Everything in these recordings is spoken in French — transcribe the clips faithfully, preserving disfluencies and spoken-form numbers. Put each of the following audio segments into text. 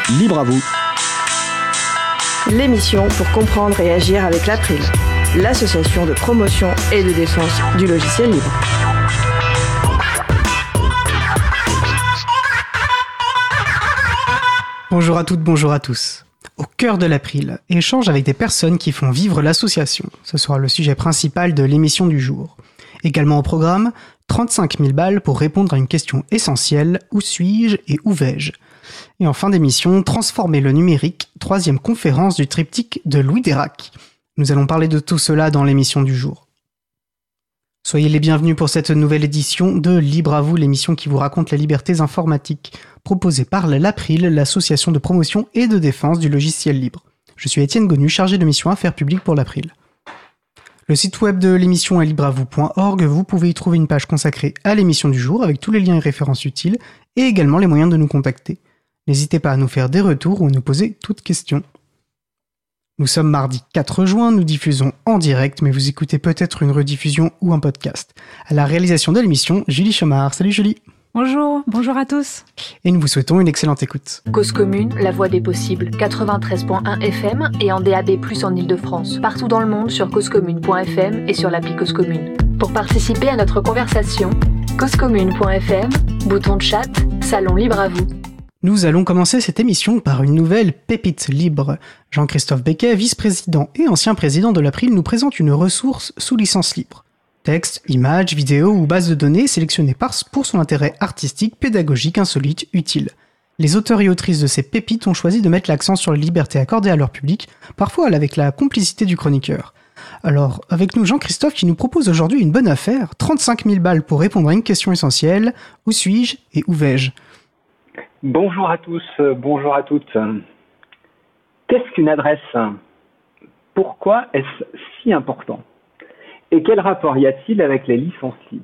Libre à vous. L'émission pour comprendre et agir avec l'April, l'association de promotion et de défense du logiciel libre. Bonjour à toutes, bonjour à tous. Au cœur de l'April, échange avec des personnes qui font vivre l'association. Ce sera le sujet principal de l'émission du jour. Également au programme, trente-cinq mille balles pour répondre à une question essentielle, où suis-je et où vais-je ? Et en fin d'émission, transformer le numérique, troisième conférence du triptyque de Louis Dérac. Nous allons parler de tout cela dans l'émission du jour. Soyez les bienvenus pour cette nouvelle édition de Libre à vous, l'émission qui vous raconte les libertés informatiques, proposée par l'April, l'association de promotion et de défense du logiciel libre. Je suis Étienne Gonu, chargé de mission Affaires publiques pour l'April. Le site web de l'émission est libre à vous point org. Vous pouvez y trouver une page consacrée à l'émission du jour avec tous les liens et références utiles et également les moyens de nous contacter. N'hésitez pas à nous faire des retours ou à nous poser toutes questions. Nous sommes mardi quatre juin, nous diffusons en direct, mais vous écoutez peut-être une rediffusion ou un podcast. À la réalisation de l'émission, Julie Chomard. Salut Julie. Bonjour, bonjour à tous. Et nous vous souhaitons une excellente écoute. Cause commune, la voix des possibles, quatre-vingt-treize virgule un F M et en D A B plus, en Ile-de-France. Partout dans le monde sur cause commune point F M et sur l'appli Cause Commune. Pour participer à notre conversation, cause commune point F M, bouton de chat, salon libre à vous. Nous allons commencer cette émission par une nouvelle pépite libre. Jean-Christophe Becquet, vice-président et ancien président de l'April, nous présente une ressource sous licence libre. Texte, images, vidéos ou bases de données sélectionnées par pour son intérêt artistique, pédagogique, insolite, utile. Les auteurs et autrices de ces pépites ont choisi de mettre l'accent sur les libertés accordées à leur public, parfois avec la complicité du chroniqueur. Alors, avec nous Jean-Christophe qui nous propose aujourd'hui une bonne affaire, trente-cinq mille balles pour répondre à une question essentielle, où suis-je et où vais-je ? Bonjour à tous, bonjour à toutes. Qu'est-ce qu'une adresse ? Pourquoi est-ce si important ? Et quel rapport y a-t-il avec les licences libres ?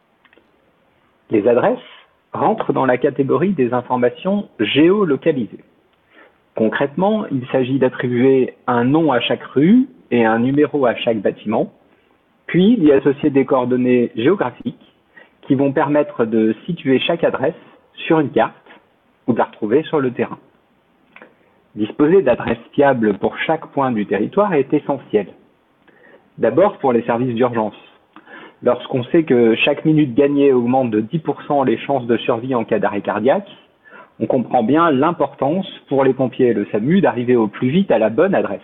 Les adresses rentrent dans la catégorie des informations géolocalisées. Concrètement, il s'agit d'attribuer un nom à chaque rue et un numéro à chaque bâtiment, puis d'y associer des coordonnées géographiques qui vont permettre de situer chaque adresse sur une carte ou de la retrouver sur le terrain. Disposer d'adresses fiables pour chaque point du territoire est essentiel. D'abord pour les services d'urgence. Lorsqu'on sait que chaque minute gagnée augmente de dix pour cent les chances de survie en cas d'arrêt cardiaque, on comprend bien l'importance pour les pompiers et le SAMU d'arriver au plus vite à la bonne adresse.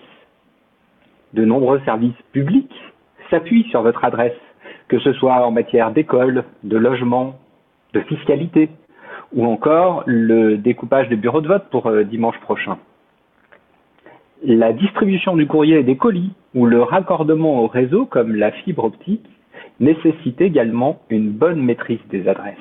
De nombreux services publics s'appuient sur votre adresse, que ce soit en matière d'école, de logement, de fiscalité, ou encore le découpage des bureaux de vote pour euh, dimanche prochain. La distribution du courrier et des colis ou le raccordement au réseau comme la fibre optique nécessite également une bonne maîtrise des adresses.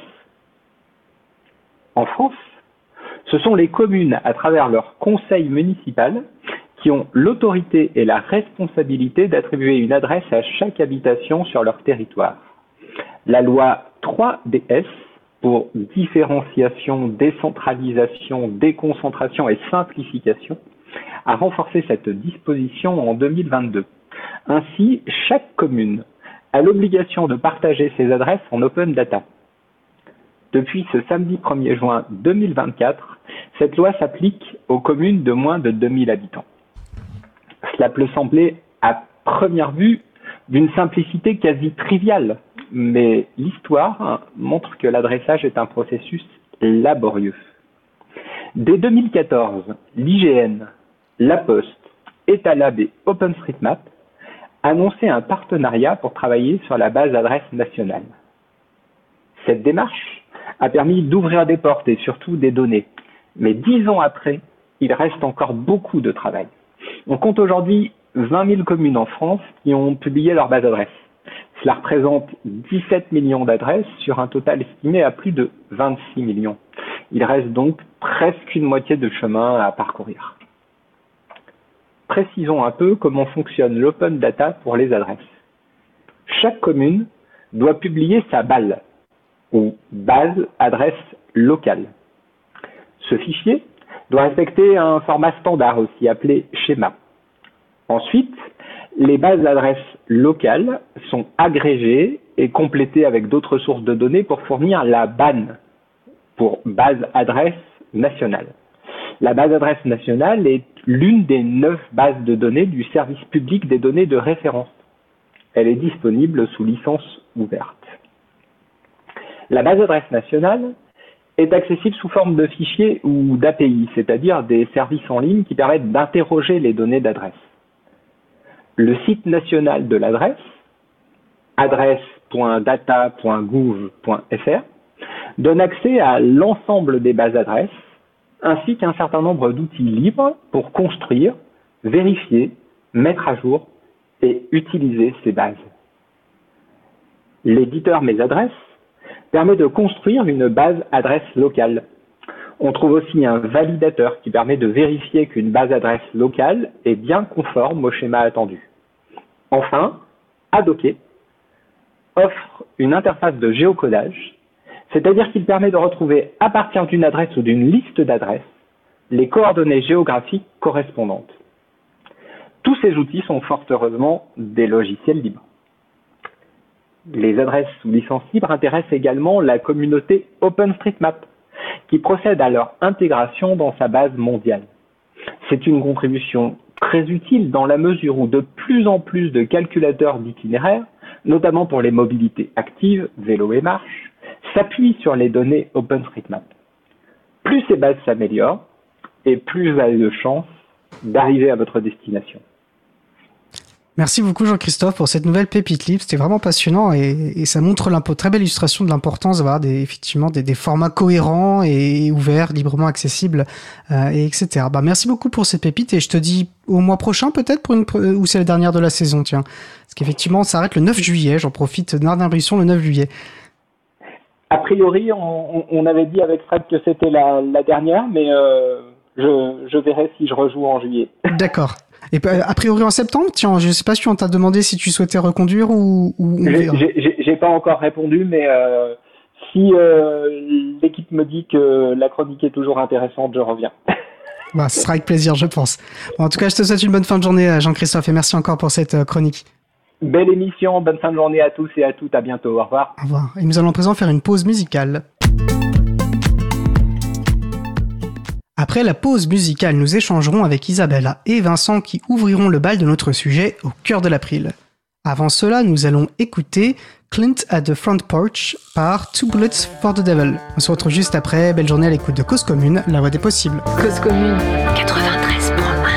En France, ce sont les communes à travers leur conseil municipal qui ont l'autorité et la responsabilité d'attribuer une adresse à chaque habitation sur leur territoire. La loi trois D S pour différenciation, décentralisation, déconcentration et simplification a renforcé cette disposition en deux mille vingt-deux. Ainsi, chaque commune a l'obligation de partager ses adresses en open data. Depuis ce samedi premier juin deux mille vingt-quatre, cette loi s'applique aux communes de moins de deux mille habitants. Cela peut sembler à première vue d'une simplicité quasi triviale, mais l'histoire montre que l'adressage est un processus laborieux. Dès deux mille quatorze, l'I G N, La Poste, Etalab et OpenStreetMap annonçaient un partenariat pour travailler sur la base adresse nationale. Cette démarche a permis d'ouvrir des portes et surtout des données, mais dix ans après, il reste encore beaucoup de travail. On compte aujourd'hui vingt mille communes en France qui ont publié leur base adresse. Cela représente dix-sept millions d'adresses sur un total estimé à plus de vingt-six millions. Il reste donc presque une moitié de chemin à parcourir. Précisons un peu comment fonctionne l'open data pour les adresses. Chaque commune doit publier sa B A L, ou base adresse locale. Ce fichier doit respecter un format standard aussi appelé schéma. Ensuite, les bases d'adresses locales sont agrégées et complétées avec d'autres sources de données pour fournir la B A N, pour base adresse nationale. La base adresse nationale est l'une des neuf bases de données du service public des données de référence. Elle est disponible sous licence ouverte. La base adresse nationale est accessible sous forme de fichiers ou d'A P I, c'est-à-dire des services en ligne qui permettent d'interroger les données d'adresse. Le site national de l'adresse, adresse point data point gouv point f r, donne accès à l'ensemble des bases adresses, ainsi qu'un certain nombre d'outils libres pour construire, vérifier, mettre à jour et utiliser ces bases. L'éditeur Mes Adresses permet de construire une base adresse locale. On trouve aussi un validateur qui permet de vérifier qu'une base adresse locale est bien conforme au schéma attendu. Enfin, Adoquer offre une interface de géocodage, c'est-à-dire qu'il permet de retrouver à partir d'une adresse ou d'une liste d'adresses les coordonnées géographiques correspondantes. Tous ces outils sont fort heureusement des logiciels libres. Les adresses sous licence libre intéressent également la communauté OpenStreetMap, qui procède à leur intégration dans sa base mondiale. C'est une contribution très utile dans la mesure où de plus en plus de calculateurs d'itinéraires, notamment pour les mobilités actives, vélo et marche, s'appuient sur les données OpenStreetMap. Plus ces bases s'améliorent, et plus vous avez de chances d'arriver à votre destination. Merci beaucoup Jean-Christophe pour cette nouvelle pépite libre, c'était vraiment passionnant et, et ça montre une très belle illustration de l'importance d'avoir des, effectivement des, des formats cohérents et ouverts, librement accessibles, euh, et etc. Bah, merci beaucoup pour ces pépites et je te dis au mois prochain peut-être pour une ou c'est la dernière de la saison, tiens. Parce qu'effectivement, ça s'arrête le neuf juillet, j'en profite, Nardin Brisson le neuf juillet. A priori, on, on avait dit avec Fred que c'était la, la dernière, mais euh, je, je verrai si je rejoue en juillet. D'accord. Et a priori en septembre, tiens, je sais pas si on t'a demandé si tu souhaitais reconduire ou... ou j'ai, j'ai, j'ai pas encore répondu, mais euh, si euh, l'équipe me dit que la chronique est toujours intéressante, je reviens. Bah, ce sera avec plaisir, je pense. Bon, en tout cas, je te souhaite une bonne fin de journée, Jean-Christophe, et merci encore pour cette chronique. Belle émission, bonne fin de journée à tous et à toutes, à bientôt, au revoir. Au revoir. Et nous allons à présent faire une pause musicale. Après la pause musicale, nous échangerons avec Isabella et Vincent qui ouvriront le bal de notre sujet au cœur de l'April. Avant cela, nous allons écouter Clint at the Front Porch par Two Bullets for the Devil. On se retrouve juste après. Belle journée à l'écoute de Cause Commune, la voix des possibles. Cause Commune quatre-vingt-treize point un.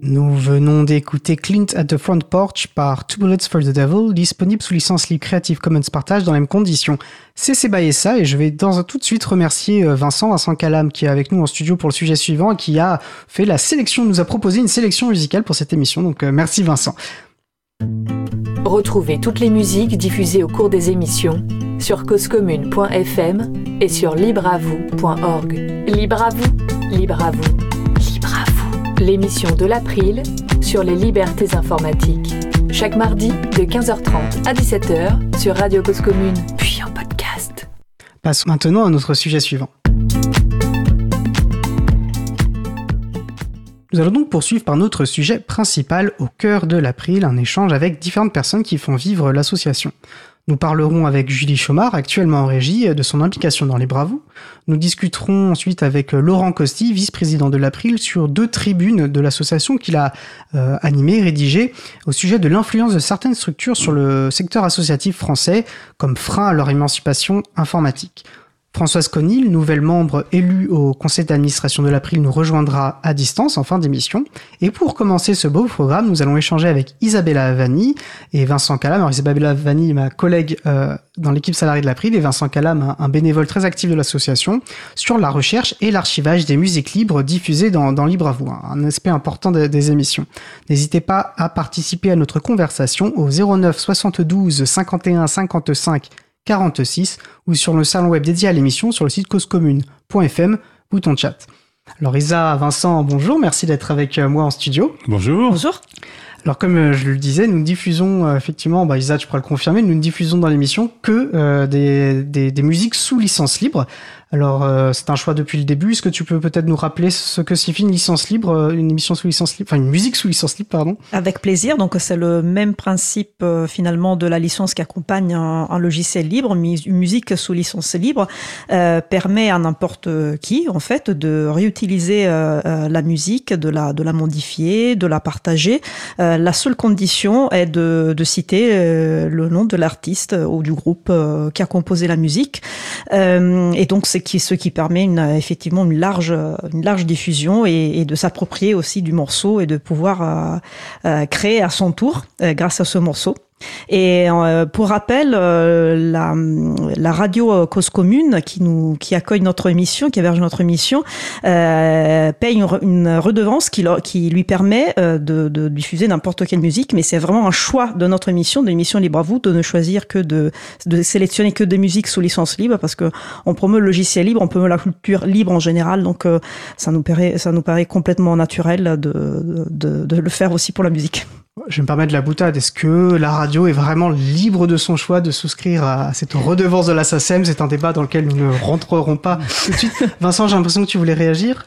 Nous venons d'écouter Clint at the Front Porch par Two Bullets for the Devil, disponible sous licence libre Creative Commons Partage dans les mêmes conditions. C'est Sebaïessa et je vais dans, tout de suite remercier Vincent, Vincent Calam qui est avec nous en studio pour le sujet suivant et qui a fait la sélection, nous a proposé une sélection musicale pour cette émission. Donc euh, merci Vincent. Retrouvez toutes les musiques diffusées au cours des émissions sur cause commune point f m et sur libre à vous point org. Libre à vous, libre à vous, libre à vous. L'émission de l'April sur les libertés informatiques. Chaque mardi de quinze heures trente à dix-sept heures sur Radio Cause Commune, puis en podcast. Passons maintenant à notre sujet suivant. Nous allons donc poursuivre par notre sujet principal au cœur de l'April, un échange avec différentes personnes qui font vivre l'association. Nous parlerons avec Julie Chaumard, actuellement en régie, de son implication dans Libre à vous. Nous discuterons ensuite avec Laurent Costi, vice-président de l'April, sur deux tribunes de l'association qu'il a euh, animées, rédigées, au sujet de l'influence de certaines structures sur le secteur associatif français, comme frein à leur émancipation informatique. Françoise Conil, nouvelle membre élue au conseil d'administration de l'April, nous rejoindra à distance en fin d'émission. Et pour commencer ce beau programme, nous allons échanger avec Isabella Vanni et Vincent Calam. Alors Isabella Vanni, ma collègue euh, dans l'équipe salariée de l'April, et Vincent Calam, un, un bénévole très actif de l'association, sur la recherche et l'archivage des musiques libres diffusées dans, dans Libre à vous, un aspect important de, des émissions. N'hésitez pas à participer à notre conversation au zéro neuf soixante-douze cinquante et un cinquante-cinq quarante-six ou sur le salon web dédié à l'émission sur le site cause commune point f m, bouton chat. Alors Isa, Vincent, bonjour, merci d'être avec moi en studio. Bonjour. Bonjour. Alors comme je le disais, nous diffusons euh, effectivement, bah Isa tu pourras le confirmer, nous ne diffusons dans l'émission que euh, des, des, des musiques sous licence libre. Alors euh, c'est un choix depuis le début, est-ce que tu peux peut-être nous rappeler ce que signifie une licence libre, une émission sous licence libre, enfin une musique sous licence libre, pardon? Avec plaisir, donc c'est le même principe euh, finalement de la licence qui accompagne un, un logiciel libre, une musique sous licence libre euh, permet à n'importe qui en fait de réutiliser euh, euh, la musique, de la, de la modifier, de la partager. Euh, la seule condition est de, de citer euh, le nom de l'artiste ou du groupe euh, qui a composé la musique euh, et donc c'est qui, ce qui permet une, effectivement une large, une large diffusion et, et de s'approprier aussi du morceau et de pouvoir euh, euh, créer à son tour euh, grâce à ce morceau. Et euh, pour rappel, euh, la, la radio Cause Commune qui nous qui accueille notre émission, qui héberge notre émission, euh, paye une, une redevance qui, qui lui permet euh, de, de diffuser n'importe quelle musique, mais c'est vraiment un choix de notre émission, de l'émission Libre à vous, de ne choisir que de, de sélectionner que des musiques sous licence libre, parce que on promeut le logiciel libre, on promeut la culture libre en général, donc euh, ça nous paraît ça nous paraît complètement naturel de, de, de le faire aussi pour la musique. Je vais me permettre de la boutade. Est-ce que la radio est vraiment libre de son choix de souscrire à cette redevance de la S A C E M? C'est un débat dans lequel nous ne rentrerons pas tout de suite. Vincent, j'ai l'impression que tu voulais réagir.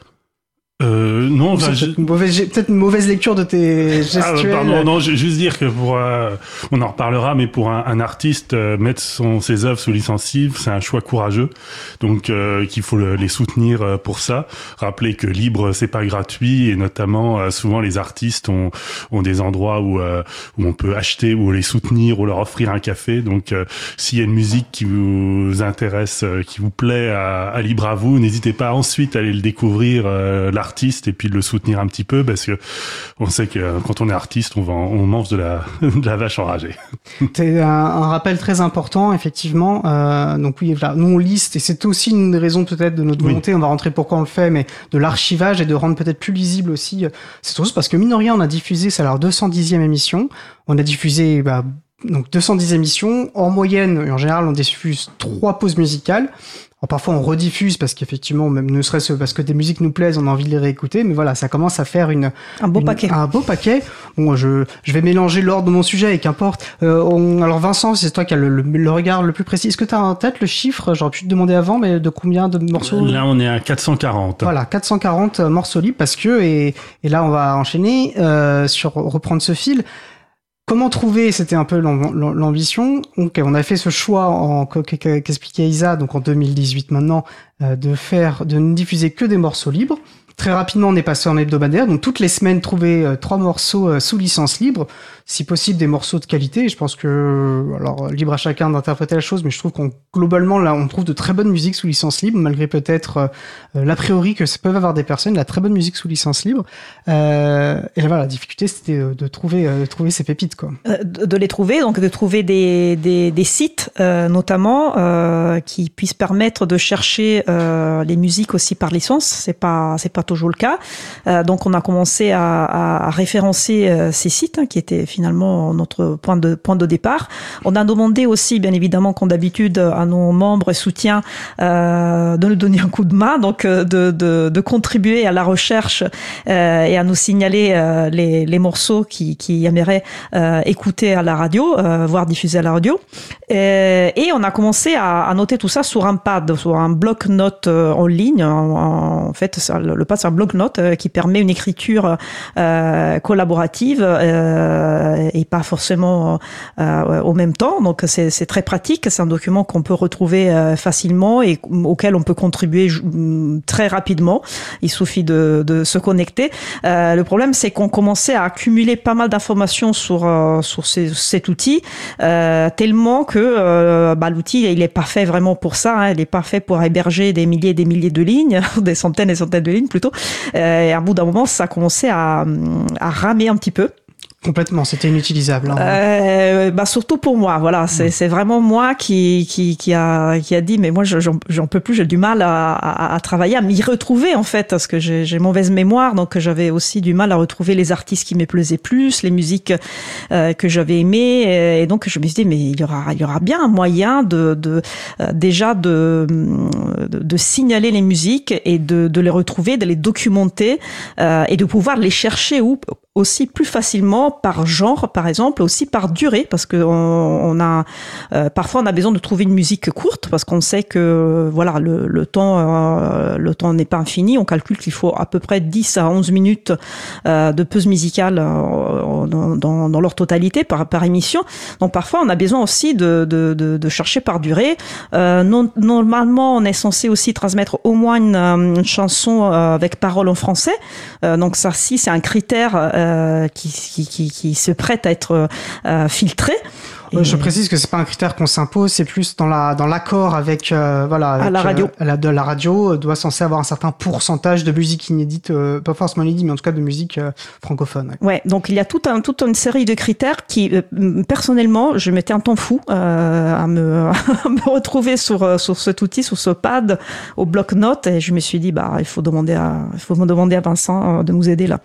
Euh, non, c'est bah, peut-être, je... une mauvaise, peut-être une mauvaise lecture de tes gestuels. Ah, pardon, non, je vais juste dire que pour, euh, on en reparlera, mais pour un, un artiste, euh, mettre son, ses œuvres sous licence libre, c'est un choix courageux. Donc, euh, qu'il faut le, les soutenir euh, pour ça. Rappeler que libre, c'est pas gratuit, et notamment, euh, souvent, les artistes ont, ont des endroits où, euh, où on peut acheter, ou les soutenir, ou leur offrir un café. Donc, euh, s'il y a une musique qui vous intéresse, euh, qui vous plaît à, à Libre à vous, n'hésitez pas ensuite à aller le découvrir, euh, artiste et puis de le soutenir un petit peu parce que on sait que quand on est artiste on, va, on mange de la, de la vache enragée. C'est un, un rappel très important effectivement, euh, donc oui là, nous on liste et c'est aussi une raison peut-être de notre volonté, oui. On va rentrer pourquoi on le fait, mais de l'archivage et de rendre peut-être plus lisible aussi, c'est tout parce que mine de rien on a diffusé, c'est alors deux cent dixième émission, on a diffusé bah, donc deux cent dix émissions, en moyenne et en général on diffuse trois pauses musicales. Alors parfois on rediffuse parce qu'effectivement, même ne serait-ce parce que des musiques nous plaisent, on a envie de les réécouter, mais voilà, ça commence à faire une un beau une, paquet. Un beau paquet. Bon, je je vais mélanger l'ordre de mon sujet et qu'importe. Euh, on, alors Vincent, c'est toi qui as le, le, le regard le plus précis. Est-ce que tu as en tête le chiffre? J'aurais pu te demander avant, mais de combien de morceaux? Là, on est à quatre cent quarante. Voilà, quatre cent quarante morceaux libres parce que et et là on va enchaîner euh, sur reprendre ce fil. Comment trouver, c'était un peu l'ambition. Donc, on a fait ce choix en qu'expliquait Isa, donc en deux mille dix-huit maintenant, euh, de faire, de ne diffuser que des morceaux libres. très rapidement, on est passé en hebdomadaire. Donc, toutes les semaines, trouver euh, trois morceaux euh, sous licence libre. Si possible, des morceaux de qualité. Je pense que, alors, libre à chacun d'interpréter la chose, mais je trouve qu'on, globalement, là, on trouve de très bonne musique sous licence libre, malgré peut-être euh, l'a priori que ça peut avoir des personnes, la très bonne musique sous licence libre. Euh, et là, voilà, la difficulté, c'était de trouver, euh, de trouver ces pépites, quoi. Euh, de les trouver, donc de trouver des, des, des sites, euh, notamment, euh, qui puissent permettre de chercher euh, les musiques aussi par licence. C'est pas, c'est pas toujours le cas. Euh, donc, on a commencé à, à, à référencer euh, ces sites, hein, qui étaient finalement notre point de point de départ. On a demandé aussi, bien évidemment, comme d'habitude, à nos membres et soutiens euh, de nous donner un coup de main, donc de de, de contribuer à la recherche euh, et à nous signaler euh, les les morceaux qui qui aimeraient euh, écouter à la radio, euh, voire diffuser à la radio. Et, et on a commencé à, à noter tout ça sur un pad, sur un bloc-notes euh, en ligne. En, en fait, ça, le pad c'est un bloc-notes euh, qui permet une écriture euh, collaborative. Euh, et pas forcément euh, au même temps. Donc, c'est, c'est très pratique. C'est un document qu'on peut retrouver euh, facilement et auquel on peut contribuer très rapidement. Il suffit de, de se connecter. Euh, le problème, c'est qu'on commençait à accumuler pas mal d'informations sur, euh, sur ces, cet outil, euh, tellement que euh, bah, l'outil, il est pas fait vraiment pour ça. Hein. Il est pas fait pour héberger des milliers et des milliers de lignes, des centaines et des centaines de lignes plutôt. Euh, et à bout d'un moment, ça a commencé à, à ramer un petit peu. Complètement, c'était inutilisable. Hein. Euh, bah surtout pour moi, voilà, c'est, mmh. c'est vraiment moi qui qui qui a qui a dit mais moi j'en, j'en peux plus, j'ai du mal à, à, à travailler, à m'y retrouver en fait, parce que j'ai, j'ai mauvaise mémoire, donc j'avais aussi du mal à retrouver les artistes qui me plaisaient plus, les musiques euh, que j'avais aimées, et donc je me suis dit mais il y aura il y aura bien un moyen de de euh, déjà de, de de signaler les musiques et de de les retrouver, de les documenter euh, et de pouvoir les chercher où aussi plus facilement par genre, par exemple, aussi par durée, parce que on, on a euh, parfois on a besoin de trouver une musique courte, parce qu'on sait que voilà le, le temps euh, le temps n'est pas infini. On calcule qu'il faut à peu près dix à onze minutes euh, de pause musicale euh, dans, dans, dans leur totalité par, par émission. Donc parfois on a besoin aussi de, de, de, de chercher par durée. Euh, non, normalement on est censé aussi transmettre au moins une, une chanson avec paroles en français. Euh, donc ça, si c'est un critère euh, Euh, qui, qui, qui, qui se prête à être euh, filtré. Et je précise que c'est pas un critère qu'on s'impose, c'est plus dans la dans l'accord avec euh, voilà avec, à la radio. Euh, la, de la radio euh, doit censé avoir un certain pourcentage de musique inédite, euh, pas forcément inédite, mais en tout cas de musique euh, francophone. Ouais. ouais, donc il y a tout un toute une série de critères qui euh, personnellement je m'étais un temps fou euh, à me à me retrouver sur sur cet outil, sur ce pad au bloc-notes, et je me suis dit bah il faut demander à il faut me demander à Vincent euh, de nous aider là.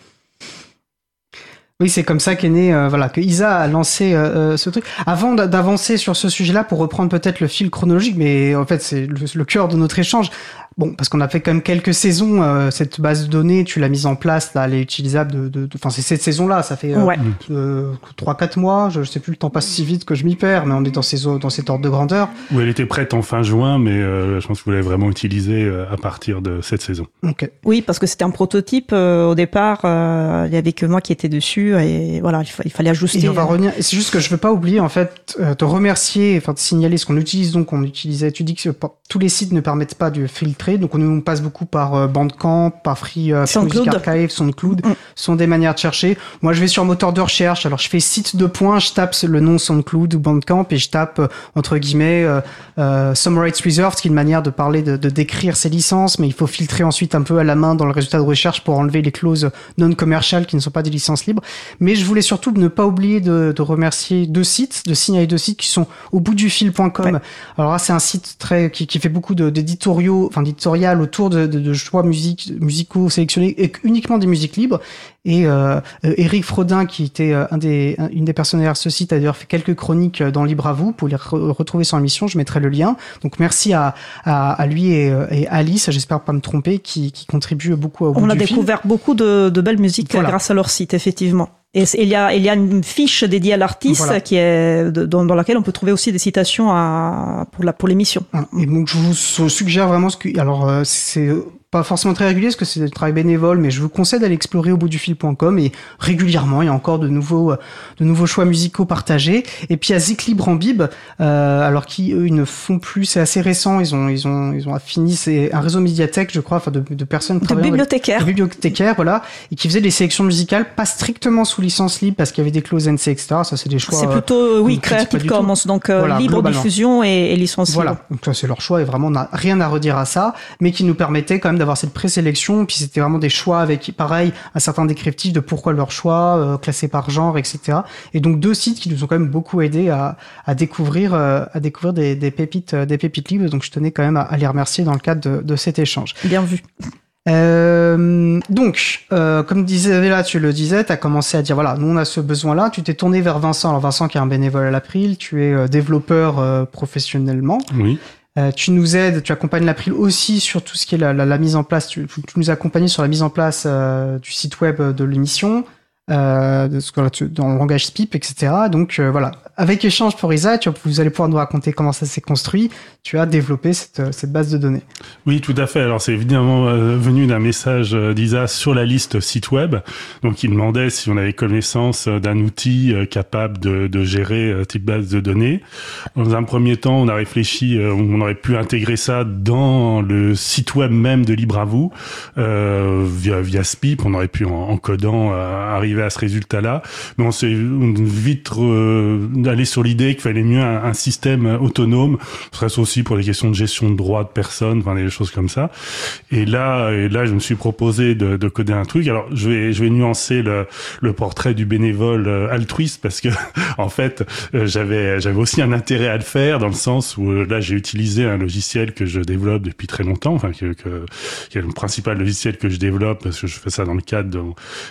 Oui, c'est comme ça qu'est né, euh, voilà, que Isa a lancé euh, ce truc. Avant d'avancer sur ce sujet-là, pour reprendre peut-être le fil chronologique, mais en fait c'est le, le cœur de notre échange. Bon, parce qu'on a fait quand même quelques saisons, euh, cette base de données, tu l'as mise en place, là, elle est utilisable de, de, de enfin, c'est cette saison-là, ça fait, euh, ouais. euh, trois, quatre mois, je, je sais plus, le temps passe si vite que je m'y perds, mais on est dans ces, dans cet ordre de grandeur. Oui, elle était prête en fin juin, mais, euh, je pense que vous l'avez vraiment utilisée euh, à partir de cette saison. Okay. Oui, parce que c'était un prototype, euh, au départ, euh, il y avait que moi qui étais dessus, et voilà, il, fa- il fallait ajuster. Et on va revenir, et c'est juste que je veux pas oublier, en fait, euh, te remercier, enfin, de signaler ce qu'on utilise, donc, on utilisait, tu dis que tous les sites ne permettent pas de filtrer, donc on, on passe beaucoup par euh, Bandcamp, par Free, euh, Free Music Archive, SoundCloud, mm. sont des manières de chercher. Moi, je vais sur moteur de recherche, alors je fais site de points, je tape le nom SoundCloud ou Bandcamp et je tape, euh, entre guillemets, euh, euh, Some Rights Reserved, qui est une manière de parler, de, de décrire ces licences, mais il faut filtrer ensuite un peu à la main dans le résultat de recherche pour enlever les clauses non commerciales qui ne sont pas des licences libres. Mais je voulais surtout ne pas oublier de, de remercier deux sites, de signaler deux sites qui sont au bout du fil point com. Ouais. Alors là, c'est un site très, qui, qui fait beaucoup de, d'éditoriaux, enfin, d'éditorial autour de, de, de choix musique, musicaux sélectionnés et uniquement des musiques libres. Et euh, Eric Frodin, qui était un des, un, une des personnes derrière ce site, a d'ailleurs fait quelques chroniques dans Libre à vous. Pour les re- retrouver sur l'émission, je mettrai le lien. Donc merci à, à, à lui et, et Alice, j'espère pas me tromper, qui, qui contribuent beaucoup au bout On du a découvert film. beaucoup de, de belles musiques voilà. grâce à leur site, effectivement. Et il y a, il y a une fiche dédiée à l'artiste voilà. qui est dans, dans laquelle on peut trouver aussi des citations à, pour la, pour l'émission. Et donc, je vous suggère vraiment ce que, alors, c'est, pas forcément très régulier parce que c'est du travail bénévole, mais je vous conseille d'aller explorer au bout du fil point com et régulièrement il y a encore de nouveaux de nouveaux choix musicaux partagés. Et puis il y a Zik Libre en Bib, euh, alors qui eux ils ne font plus, c'est assez récent, ils ont ils ont ils ont fini, c'est un réseau médiathèque je crois, enfin de, de personnes de bibliothécaires, avec, de bibliothécaires voilà, et qui faisaient des sélections musicales pas strictement sous licence libre parce qu'il y avait des clauses N C et cetera. Ça c'est des choix. C'est plutôt euh, oui Creative Commons donc euh, voilà, libre diffusion et, et licence libre. Voilà, donc ça c'est leur choix et vraiment on n'a rien à redire à ça, mais qui nous permettait quand même d'avoir cette présélection, puis c'était vraiment des choix avec, pareil, un certain descriptif de pourquoi leur choix, euh, classé par genre, et cetera. Et donc deux sites qui nous ont quand même beaucoup aidés à, à découvrir, euh, à découvrir des, des pépites, euh, des pépites libres. Donc je tenais quand même à, à les remercier dans le cadre de, de cet échange. Bien vu. Euh, donc, euh, comme disait là, tu le disais, tu as commencé à dire voilà, nous on a ce besoin-là. Tu t'es tourné vers Vincent. Alors Vincent qui est un bénévole à l'April, tu es euh, développeur euh, professionnellement. Oui. Euh, tu nous aides, tu accompagnes l'April aussi sur tout ce qui est la, la, la mise en place. Tu, tu nous accompagnes sur la mise en place euh, du site web de l'émission, euh, de ce que tu, dans le langage S P I P, et cetera. Donc euh, voilà, avec Échange pour Isa, tu, vous allez pouvoir nous raconter comment ça s'est construit. Tu as développé cette, cette base de données. Oui, tout à fait. Alors c'est évidemment euh, venu d'un message d'Isa sur la liste site web. Donc il demandait si on avait connaissance d'un outil euh, capable de, de gérer euh, type base de données. Dans un premier temps, on a réfléchi, euh, on aurait pu intégrer ça dans le site web même de Libre à vous euh, via, via S P I P. On aurait pu en, en codant euh, arriver à ce résultat-là. Mais on s'est vite euh, allé sur l'idée qu'il fallait mieux un, un système autonome, serait aussi pour des questions de gestion de droits de personnes, enfin des choses comme ça. Et là, et là, je me suis proposé de, de coder un truc. Alors, je vais, je vais nuancer le, le portrait du bénévole altruiste parce que, en fait, j'avais, j'avais aussi un intérêt à le faire dans le sens où là, j'ai utilisé un logiciel que je développe depuis très longtemps, enfin, que, que, qui est le principal logiciel que je développe parce que je fais ça dans le cadre de,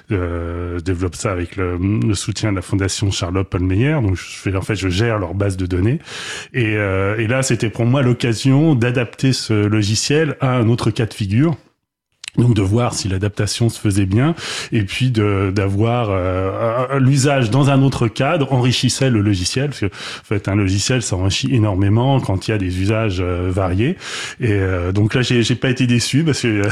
de je développe ça avec le, le soutien de la fondation Charlotte Paul-Meyer. Donc, je fais, en fait, je gère leur base de données. Et, euh, et là, c'était pour moi l'occasion d'adapter ce logiciel à un autre cas de figure. Donc de voir si l'adaptation se faisait bien et puis de d'avoir euh, l'usage dans un autre cadre enrichissait le logiciel parce que en fait un logiciel s'enrichit énormément quand il y a des usages euh, variés et euh, donc là j'ai j'ai pas été déçu parce que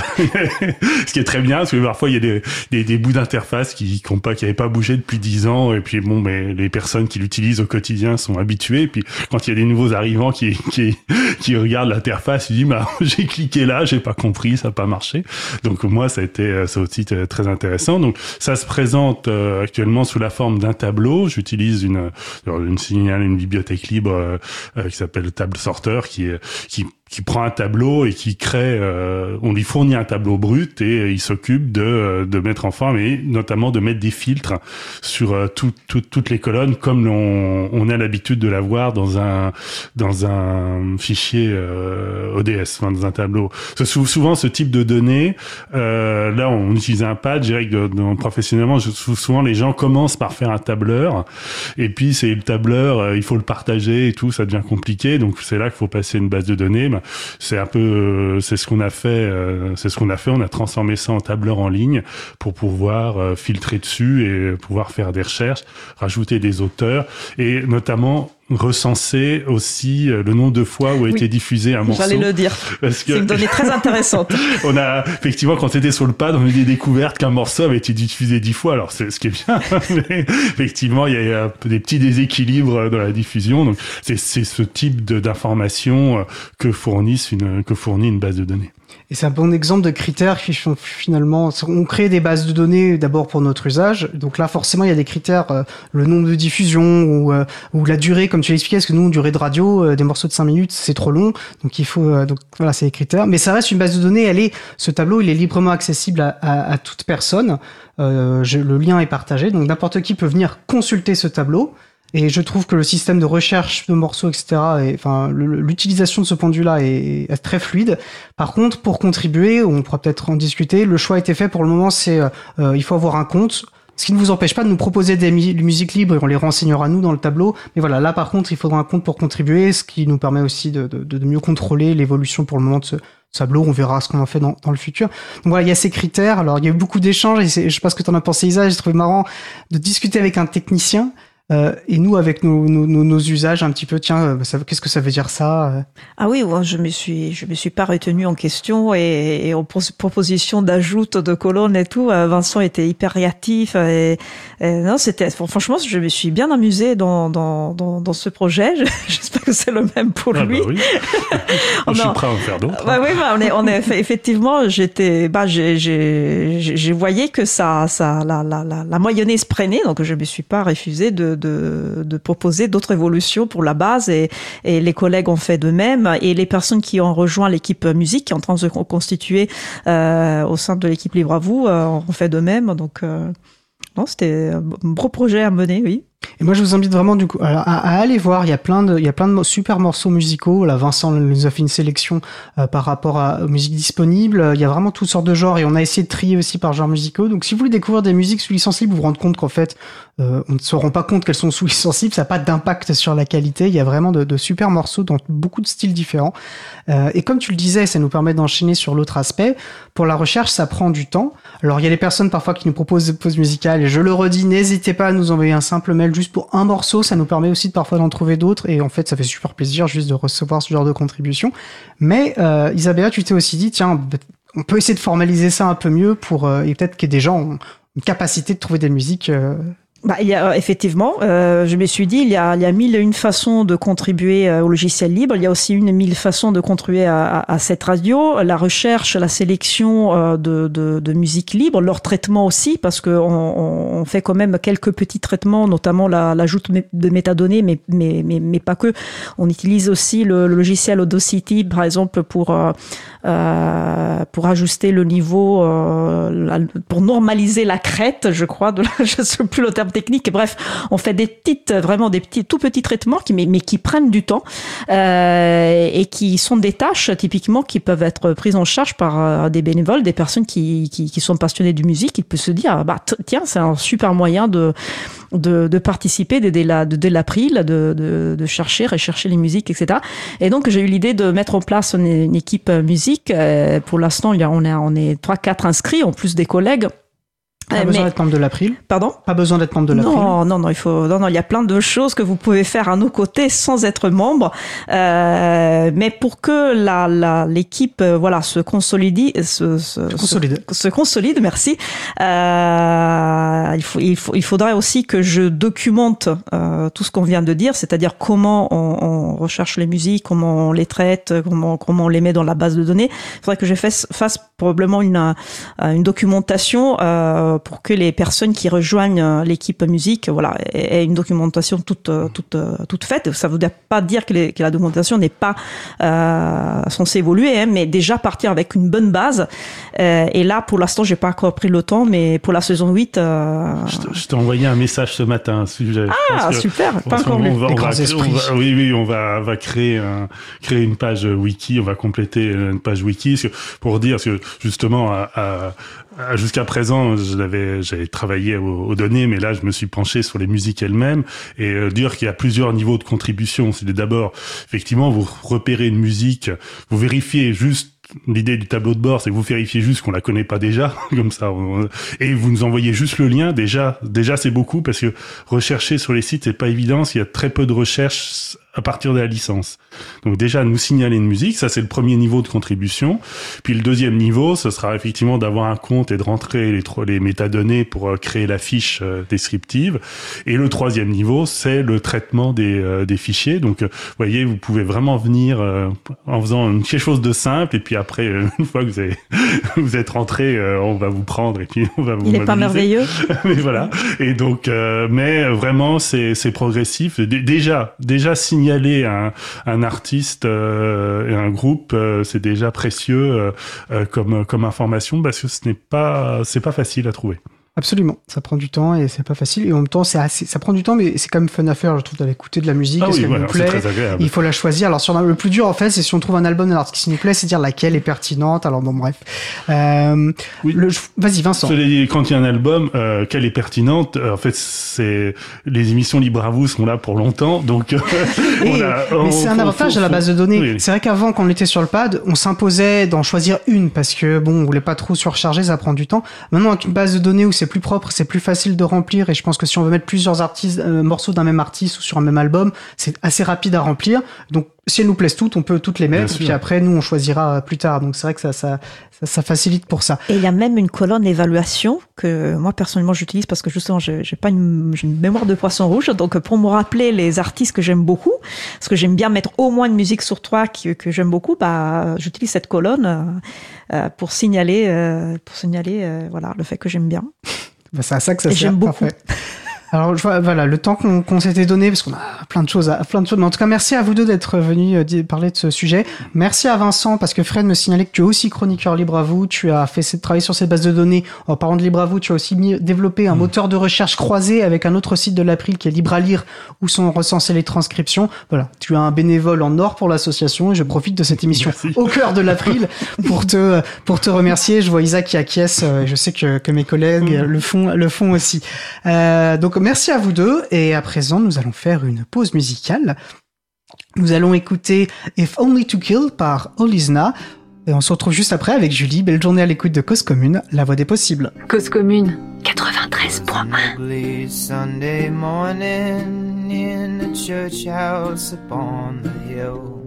ce qui est très bien parce que parfois il y a des des, des bouts d'interface qui qui ont pas qui avaient pas bougé depuis dix ans et puis bon mais les personnes qui l'utilisent au quotidien sont habituées et puis quand il y a des nouveaux arrivants qui qui qui regardent l'interface ils disent bah j'ai cliqué là j'ai pas compris ça a pas marché. Donc moi ça a été ça aussi très intéressant. Donc ça se présente euh, actuellement sous la forme d'un tableau. J'utilise une une signal une bibliothèque libre euh, qui s'appelle Table Sorter qui qui qui prend un tableau et qui crée, euh, on lui fournit un tableau brut et il s'occupe de de mettre en forme et notamment de mettre des filtres sur euh, tout, tout, toutes les colonnes comme on, on a l'habitude de l'avoir dans un dans un fichier euh, O D S, enfin, dans un tableau. Souvent ce type de données, euh, là on utilise un pad. Je dirais que de, de, professionnellement, je, souvent les gens commencent par faire un tableur et puis c'est le tableur, euh, il faut le partager et tout, ça devient compliqué. Donc c'est là qu'il faut passer une base de données. C'est un peu, c'est ce qu'on a fait, c'est ce qu'on a fait. On a transformé ça en tableur en ligne pour pouvoir filtrer dessus et pouvoir faire des recherches, rajouter des auteurs et notamment recenser aussi le nombre de fois où a oui, été diffusé un morceau. J'allais le dire. Parce que c'est une donnée très intéressante. On a, effectivement, quand c'était sur le pad, on a eu des découvertes qu'un morceau avait été diffusé dix fois. Alors, c'est ce qui est bien. Mais effectivement, il y a un peu des petits déséquilibres dans la diffusion. Donc, c'est, c'est ce type de, d'information que fournissent une, que fournit une base de données. Et c'est un bon exemple de critères qui sont finalement, on crée des bases de données d'abord pour notre usage. Donc là, forcément, il y a des critères, euh, le nombre de diffusions ou, euh, ou la durée, comme tu l'expliquais, parce que nous, une durée de radio, euh, des morceaux de cinq minutes, c'est trop long. Donc il faut, euh, donc voilà, c'est les critères. Mais ça reste une base de données. Elle est, ce tableau, il est librement accessible à, à, à toute personne. Euh, je, le lien est partagé, donc n'importe qui peut venir consulter ce tableau. Et je trouve que le système de recherche de morceaux, et cetera, et, enfin, le, l'utilisation de ce point de vue-là est, est très fluide. Par contre, pour contribuer, on pourra peut-être en discuter, le choix a été fait pour le moment, c'est euh, il faut avoir un compte. Ce qui ne vous empêche pas de nous proposer des mu- musiques libres et on les renseignera nous dans le tableau. Mais voilà, là par contre, il faudra un compte pour contribuer, ce qui nous permet aussi de, de, de mieux contrôler l'évolution pour le moment de ce tableau. On verra ce qu'on en fait dans, dans le futur. Donc voilà, il y a ces critères. Alors il y a eu beaucoup d'échanges et c'est, je sais pas ce que tu en as pensé, Isa. J'ai trouvé marrant de discuter avec un technicien. Euh, et nous, avec nos, nos, nos, nos usages, un petit peu, tiens, ça, qu'est-ce que ça veut dire ça? Ah oui, ouais, je me suis, je me suis pas retenue en question et, et en proposition d'ajout de colonnes et tout. Vincent était hyper réactif et, et non, c'était franchement, je me suis bien amusée dans dans dans, dans ce projet. J'espère que c'est le même pour ah lui. Bah oui. je suis prêt à en faire d'autres. Bah oui, bah on est, on est effectivement, j'étais, bah j'ai j'ai j'ai voyé que ça ça la la la, la mayonnaise prenait, donc je me suis pas refusée de de de proposer d'autres évolutions pour la base et et les collègues ont fait de même et les personnes qui ont rejoint l'équipe musique qui est en train de se constituer euh, au sein de l'équipe Libre à vous euh, ont fait de même, donc euh, non, c'était un gros projet à mener, oui. Et moi, je vous invite vraiment du coup à, à aller voir. Il y a plein de, il y a plein de super morceaux musicaux. Là, Vincent nous a fait une sélection euh, par rapport à, aux musiques disponibles. Il y a vraiment toutes sortes de genres et on a essayé de trier aussi par genres musicaux. Donc, si vous voulez découvrir des musiques sous licence libre, vous vous rendez compte qu'en fait, euh, on ne se rend pas compte qu'elles sont sous licence libre. Ça n'a pas d'impact sur la qualité. Il y a vraiment de, de super morceaux dans beaucoup de styles différents. Euh, et comme tu le disais, ça nous permet d'enchaîner sur l'autre aspect. Pour la recherche, ça prend du temps. Alors, il y a des personnes parfois qui nous proposent des pauses musicales. Et je le redis, n'hésitez pas à nous envoyer un simple mail juste pour un morceau, ça nous permet aussi de parfois d'en trouver d'autres et en fait ça fait super plaisir juste de recevoir ce genre de contribution. Mais euh, Isabella, tu t'es aussi dit tiens, on peut essayer de formaliser ça un peu mieux pour euh, et peut-être que des gens ont une capacité de trouver des musiques euh, Bah, il y a, effectivement, euh, je me suis dit, il y a, il y a mille et une façons de contribuer au logiciel libre. Il y a aussi une mille façons de contribuer à, à, à cette radio. La recherche, la sélection euh, de, de, de musique libre, leur traitement aussi, parce que on, on fait quand même quelques petits traitements, notamment la, l'ajout de métadonnées, mais, mais, mais, mais pas que. On utilise aussi le, le logiciel Audacity, par exemple, pour euh, euh, pour ajuster le niveau, euh, la, pour normaliser la crête, je crois. De la, je sais plus le terme technique. Bref, on fait des petites, vraiment des petits, tout petits traitements, qui, mais, mais qui prennent du temps euh, et qui sont des tâches typiquement qui peuvent être prises en charge par euh, des bénévoles, des personnes qui, qui, qui sont passionnées de musique. Qui peuvent se dire, bah t- tiens, c'est un super moyen de de, de participer dès la de, dès l'April, de, de de chercher, rechercher les musiques, et cetera. Et donc j'ai eu l'idée de mettre en place une, une équipe musique. Euh, pour l'instant, il y a, on est on est trois quatre inscrits en plus des collègues. Pas besoin d'être membre de l'April. Pardon ? Pas besoin d'être membre de l'April. Non, non, non, il faut, non, non, il y a plein de choses que vous pouvez faire à nos côtés sans être membre. Euh, mais pour que la, la, l'équipe, euh, voilà, se consolide, se, se, se consolide, se, se consolide, merci. Euh, il faut, il faut, il faudrait aussi que je documente euh, tout ce qu'on vient de dire, c'est-à-dire comment on, on recherche les musiques, comment on les traite, comment, comment on les met dans la base de données. Il faudrait que je fasse, fasse probablement une, une documentation. Euh, pour que les personnes qui rejoignent l'équipe musique, voilà, aient une documentation toute toute toute faite. Ça ne veut pas dire que, les, que la documentation n'est pas euh, censée évoluer, hein, mais déjà partir avec une bonne base. Euh, et là, pour l'instant, j'ai pas encore pris le temps, mais pour la saison huit, euh... je t'ai envoyé un message ce matin. Sujet. Ah super, pas encore lu. On va, on va, on va, oui, oui, on va, va créer un, créer une page wiki. On va compléter une page wiki pour dire que justement à, à jusqu'à présent, j'avais, j'avais travaillé aux, aux données, mais là, je me suis penché sur les musiques elles-mêmes et euh, dire qu'il y a plusieurs niveaux de contribution. C'est d'abord, effectivement, vous repérez une musique, vous vérifiez juste. L'idée du tableau de bord, c'est que vous vérifiez juste qu'on la connaît pas déjà, comme ça, on, et vous nous envoyez juste le lien. Déjà, déjà, c'est beaucoup parce que rechercher sur les sites, c'est pas évident. Il y a très peu de recherches à partir de la licence. Donc déjà, nous signaler une musique, ça c'est le premier niveau de contribution. Puis le deuxième niveau, ce sera effectivement d'avoir un compte et de rentrer les, les métadonnées pour euh, créer la fiche euh, descriptive. Et le troisième niveau, c'est le traitement des, euh, des fichiers. Donc, euh, vous voyez, vous pouvez vraiment venir euh, en faisant une, quelque chose de simple, et puis après, euh, une fois que vous, avez, vous êtes rentré, euh, on va vous prendre et puis on va vous Il mobiliser. n'est pas merveilleux. Mais voilà. Et donc, euh, mais vraiment, c'est, c'est progressif. D- déjà, déjà signaler un, un artiste euh, et un groupe, euh, c'est déjà précieux euh, euh, comme comme information parce que ce n'est pas c'est pas facile à trouver. Absolument, ça prend du temps et c'est pas facile. Et en même temps, c'est assez, ça prend du temps, mais c'est quand même fun à faire, je trouve, d'aller écouter de la musique. Ah est-ce oui, qu'elle voilà, nous plaît. c'est très agréable. Il faut la choisir. Alors, sur le plus dur, en fait, c'est si on trouve un album d'un artiste qui nous plaît, c'est dire laquelle est pertinente. Alors, bon, bref. Euh, oui. le, vas-y, Vincent. Cela dit, quand il y a un album, euh, quelle est pertinente, euh, en fait, c'est, les émissions Libre à vous sont là pour longtemps, donc, euh, et, on a, on, mais c'est un faut, avantage faut, à la base de données. Oui. C'est vrai qu'avant, quand on était sur le pad, on s'imposait d'en choisir une parce que, bon, on voulait pas trop surcharger, ça prend du temps. Maintenant, avec une base de données où c'est plus propre, c'est plus facile de remplir, et je pense que si on veut mettre plusieurs artistes, euh, morceaux d'un même artiste ou sur un même album, c'est assez rapide à remplir. Donc si elles nous plaisent toutes, on peut toutes les mettre, et puis après nous on choisira plus tard. Donc c'est vrai que ça, ça, ça, ça facilite pour ça. Et il y a même une colonne évaluation que moi personnellement j'utilise parce que justement j'ai, j'ai pas une, j'ai une mémoire de poisson rouge, donc pour me rappeler les artistes que j'aime beaucoup, parce que j'aime bien mettre au moins une musique sur trois que, que j'aime beaucoup, bah j'utilise cette colonne euh, pour signaler, euh, pour signaler euh, voilà le fait que j'aime bien. Bah c'est à ça que ça et sert. J'aime beaucoup. Parfait. Alors voilà, le temps qu'on, qu'on s'était donné, parce qu'on a plein de choses, à, plein de choses. Mais en tout cas, merci à vous deux d'être venus euh, parler de ce sujet. Merci à Vincent, parce que Fred me signalait que tu es aussi chroniqueur Libre à vous. Tu as fait travailler sur cette base de données. En parlant de Libre à vous, tu as aussi mis, développé un mmh. moteur de recherche croisé avec un autre site de l'April qui est Libre à lire, où sont recensées les transcriptions. Voilà, tu es un bénévole en or pour l'association, et je profite de cette émission merci. Au cœur de l'April pour te pour te remercier. Je vois Isa qui acquiesce. Euh, je sais que que mes collègues mmh. le font le font aussi. Euh, donc merci à vous deux, et à présent nous allons faire une pause musicale. Nous allons écouter If Only to Kill par Olizna, et on se retrouve juste après avec Julie. Belle journée à l'écoute de Cause Commune, la voix des possibles. Cause Commune quatre-vingt-treize point un. Sunday morning in the church house upon the hill,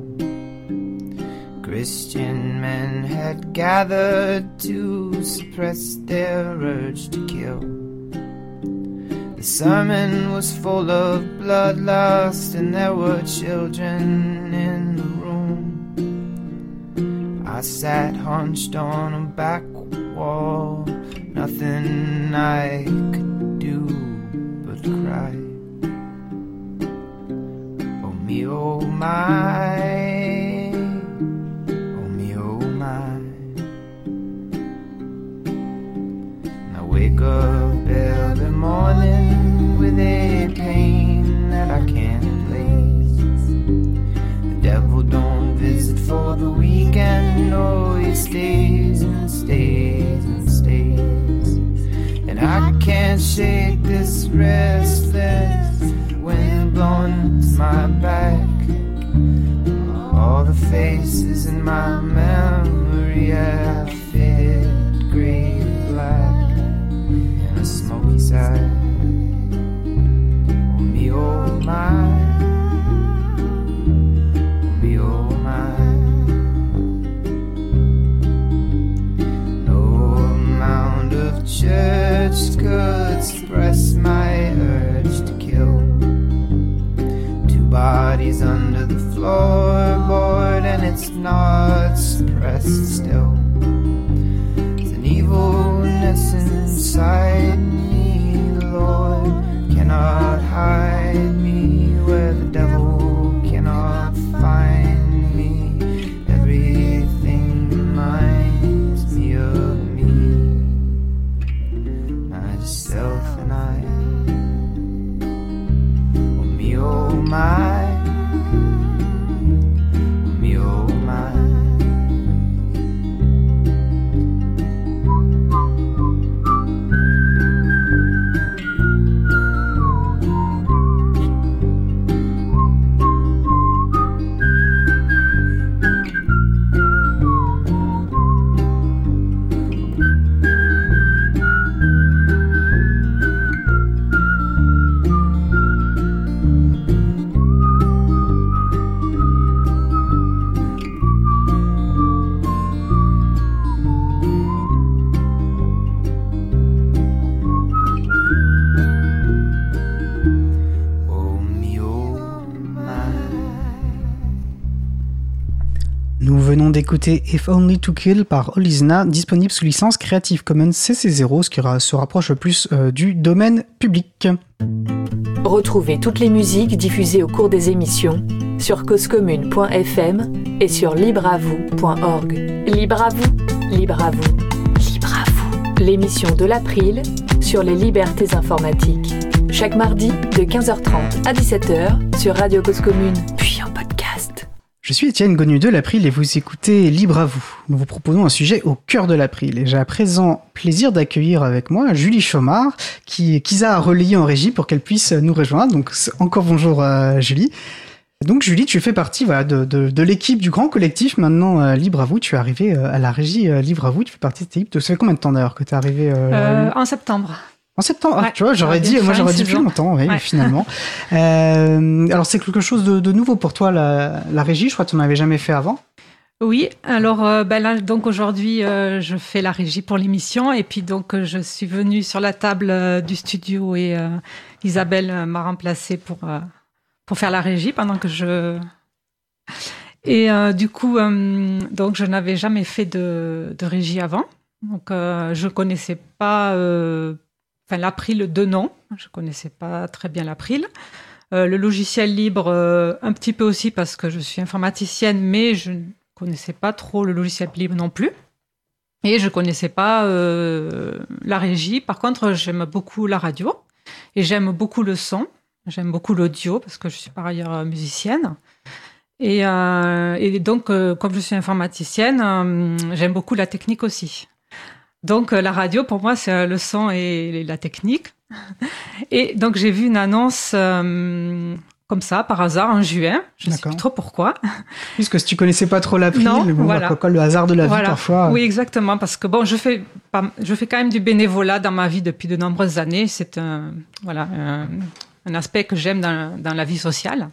Christian men had gathered to suppress their urge to kill. The sermon was full of bloodlust, and there were children in the room. I sat hunched on a back wall, nothing I could do but cry. Oh me, oh my, oh me, oh my. And I wake up every morning with a pain that I can't place. The devil don't visit for the weekend, oh, he stays and stays and stays. And I can't shake this restless wind blowing to my back. All the faces in my memory have faded gray and black in a smoky side. Oh my, oh me, oh my. No amount of church could suppress my urge to kill. Two bodies under the floorboard, and it's not suppressed still. There's an evilness inside me, the Lord cannot hide me where the devil cannot find me. Everything reminds me of me, myself and I. Oh me, oh my, oh me, oh my. Nous venons d'écouter If Only to Kill par Olizna, disponible sous licence Creative Commons C C zéro, ce qui se rapproche le plus euh, du domaine public. Retrouvez toutes les musiques diffusées au cours des émissions sur cause commune point f m et sur libre à vous point org. Libre à vous, libre à vous, libre à vous. L'émission de l'April sur les libertés informatiques. Chaque mardi de quinze heures trente à dix-sept heures sur Radio Cause Commune, puis en podcast. Je suis Étienne Gonu de l'April et vous écoutez Libre à vous. Nous vous proposons un sujet au cœur de l'April. Et j'ai à présent plaisir d'accueillir avec moi Julie Chaumard, qui qu'Isa a relayé en régie pour qu'elle puisse nous rejoindre. Donc encore bonjour euh, Julie. Donc Julie, tu fais partie voilà, de, de, de l'équipe du grand collectif maintenant euh, Libre à vous. Tu es arrivée euh, à la régie euh, Libre à vous. Tu fais partie de cette équipe. Ça fait combien de temps d'ailleurs que tu es arrivée euh, euh, En septembre. En septembre, Ouais, ah, tu vois, j'aurais ça va dit, bien moi faire j'aurais une dit plus saison. longtemps, oui, Ouais. finalement. Euh, alors c'est quelque chose de, de nouveau pour toi, la, la régie. Je crois que tu n'en avais jamais fait avant. Oui, alors euh, ben là, donc aujourd'hui, euh, je fais la régie pour l'émission et puis donc euh, je suis venue sur la table euh, du studio et euh, Isabelle euh, m'a remplacée pour euh, pour faire la régie pendant que je et euh, du coup euh, donc je n'avais jamais fait de, de régie avant, donc euh, je connaissais pas euh, enfin l'April de nom, je connaissais pas très bien l'April. Euh, le logiciel libre euh, un petit peu aussi parce que je suis informaticienne, mais je je connaissais pas trop le logiciel libre non plus. Et je connaissais pas euh, la régie. Par contre, j'aime beaucoup la radio et j'aime beaucoup le son. J'aime beaucoup l'audio parce que je suis par ailleurs musicienne. Et, euh, et donc, euh, comme je suis informaticienne, euh, j'aime beaucoup la technique aussi. Donc, euh, la radio, pour moi, c'est le son et la technique. Et donc, j'ai vu une annonce... Euh, comme ça, par hasard, en juin. Je ne sais plus trop pourquoi. Puisque si tu connaissais pas trop l'April, non, mais bon, voilà. quoi, quoi, le hasard de la voilà. vie parfois. Oui, exactement, parce que bon, je fais, pas, je fais quand même du bénévolat dans ma vie depuis de nombreuses années. C'est un, voilà, un, un aspect que j'aime dans, dans la vie sociale.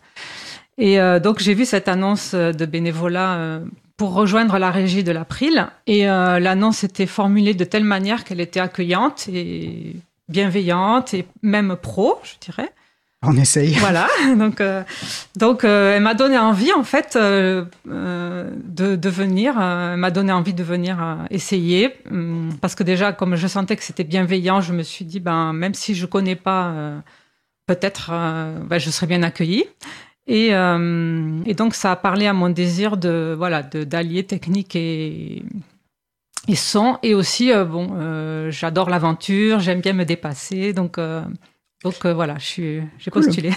Et euh, donc, j'ai vu cette annonce de bénévolat euh, pour rejoindre la régie de l'April. Et euh, l'annonce était formulée de telle manière qu'elle était accueillante et bienveillante et même pro, je dirais. On essaye. Voilà, donc, euh, donc euh, elle m'a donné envie en fait euh, euh, de, de venir, euh, elle m'a donné envie de venir euh, essayer, euh, parce que déjà comme je sentais que c'était bienveillant, je me suis dit ben même si je connais pas, euh, peut-être euh, ben, je serais bien accueillie. Et, euh, et donc ça a parlé à mon désir de voilà de, d'allier technique et et son, et aussi euh, bon euh, j'adore l'aventure, j'aime bien me dépasser, donc euh, Donc euh, voilà, je suis, j'ai Cool. postulé.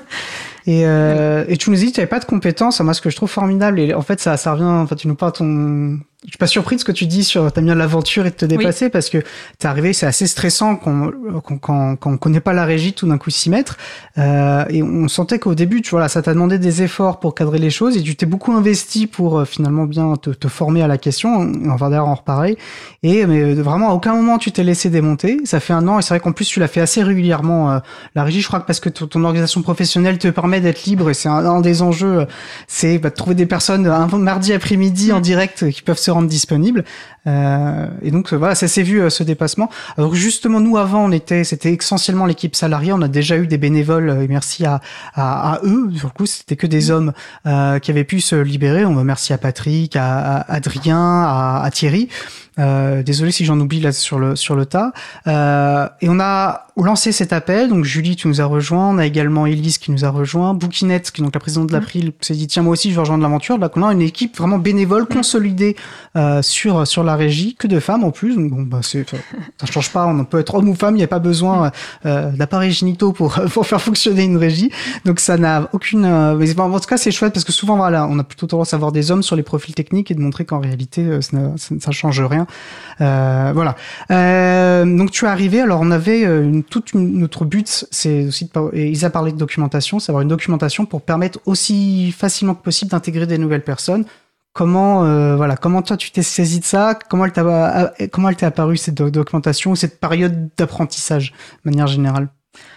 Et, euh, et tu nous dis que tu n'avais pas de compétences. Moi, ce que je trouve formidable, et en fait, ça, ça revient. Enfin, tu nous parles ton. Je suis pas surpris de ce que tu dis sur t'aimes bien l'aventure et de te dépasser, oui. Parce que t'es arrivé, c'est assez stressant quand quand quand, quand on connaît pas la régie, tout d'un coup s'y mettre. Euh, et on sentait qu'au début, tu vois, là, ça t'a demandé des efforts pour cadrer les choses et tu t'es beaucoup investi pour euh, finalement bien te, te former à la question. On va d'ailleurs en reparler. Et mais vraiment à aucun moment tu t'es laissé démonter. Ça fait un an et c'est vrai qu'en plus tu l'as fait assez régulièrement. Euh, la régie, je crois que parce que ton, ton organisation professionnelle te permet d'être libre et c'est un, un des enjeux, c'est bah, de trouver des personnes un mardi après-midi en direct qui peuvent se rendre disponibles. Euh, et donc voilà, ça s'est vu euh, ce dépassement. Alors justement, nous avant, on était, c'était essentiellement l'équipe salariée. On a déjà eu des bénévoles euh, et merci à, à, à eux. Sur le coup, c'était que des hommes euh, qui avaient pu se libérer. On va merci à Patrick, à, à Adrien, à, à Thierry. Euh, désolé si j'en oublie là sur le sur le tas. Euh, et on a lancé cet appel. Donc Julie, tu nous as rejoint. On a également Élise qui nous a rejoint. Bouquinette, qui est donc la présidente de l'April, s'est dit tiens moi aussi je veux rejoindre l'aventure. Là, on a une équipe vraiment bénévole, consolidée euh, sur sur la régie, que de femmes en plus. Donc bon bah c'est ça change pas. On peut être homme ou femme. Il n'y a pas besoin euh, d'appareils génitaux pour pour faire fonctionner une régie. Donc ça n'a aucune. Euh, mais en tout cas c'est chouette parce que souvent voilà on a plutôt tendance à voir des hommes sur les profils techniques et de montrer qu'en réalité euh, ça, ça, ça change rien. Euh, voilà. Euh, donc tu es arrivé. Alors on avait une, toute une, notre but, c'est aussi de, et Isa parlait de documentation, c'est avoir une documentation pour permettre aussi facilement que possible d'intégrer des nouvelles personnes. Comment, euh, voilà, comment toi tu t'es saisi de ça? Comment elle t'a, comment elle t'est apparue cette documentation, cette période d'apprentissage de manière générale?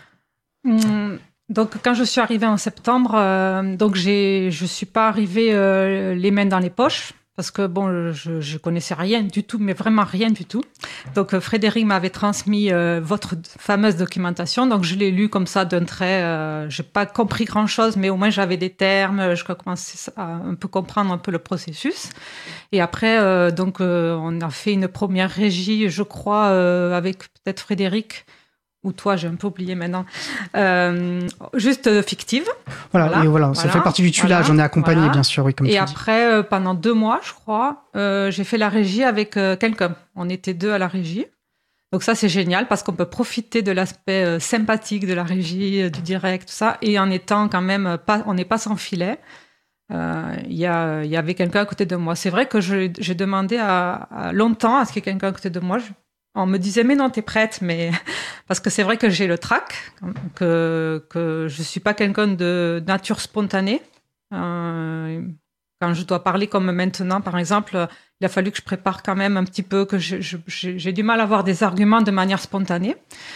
Mmh. Donc, quand je suis arrivée en septembre, euh, donc j'ai, je suis pas arrivée euh, les mains dans les poches. Parce que bon, je, je connaissais rien du tout, mais vraiment rien du tout. Donc euh, Frédéric m'avait transmis euh, votre fameuse documentation, donc je l'ai lu comme ça d'un trait. Euh, j'ai pas compris grand chose, mais au moins j'avais des termes, je commençais à un peu comprendre un peu le processus. Et après, euh, donc euh, on a fait une première régie, je crois, euh, avec peut-être Frédéric. Ou toi, j'ai un peu oublié maintenant, euh, juste fictive. Voilà, voilà, et voilà, ça voilà, fait partie du tuilage, voilà, on est accompagné, voilà. Bien sûr, oui, comme et tu après, euh, pendant deux mois, je crois, euh, j'ai fait la régie avec euh, quelqu'un. On était deux à la régie. Donc ça, c'est génial parce qu'on peut profiter de l'aspect euh, sympathique de la régie, euh, du direct, tout ça, et en étant quand même, pas, on n'est pas sans filet. Il euh, y, a, y avait quelqu'un à côté de moi. C'est vrai que je, j'ai demandé à, à longtemps à ce qu'il y ait quelqu'un à côté de moi. Je, On me disait, mais non, t'es prête, mais parce que c'est vrai que j'ai le trac, que, que je suis pas quelqu'un de nature spontanée. Euh, quand je dois parler comme maintenant, par exemple, il a fallu que je prépare quand même un petit peu, que je, je, j'ai du mal à avoir des arguments de manière spontanée.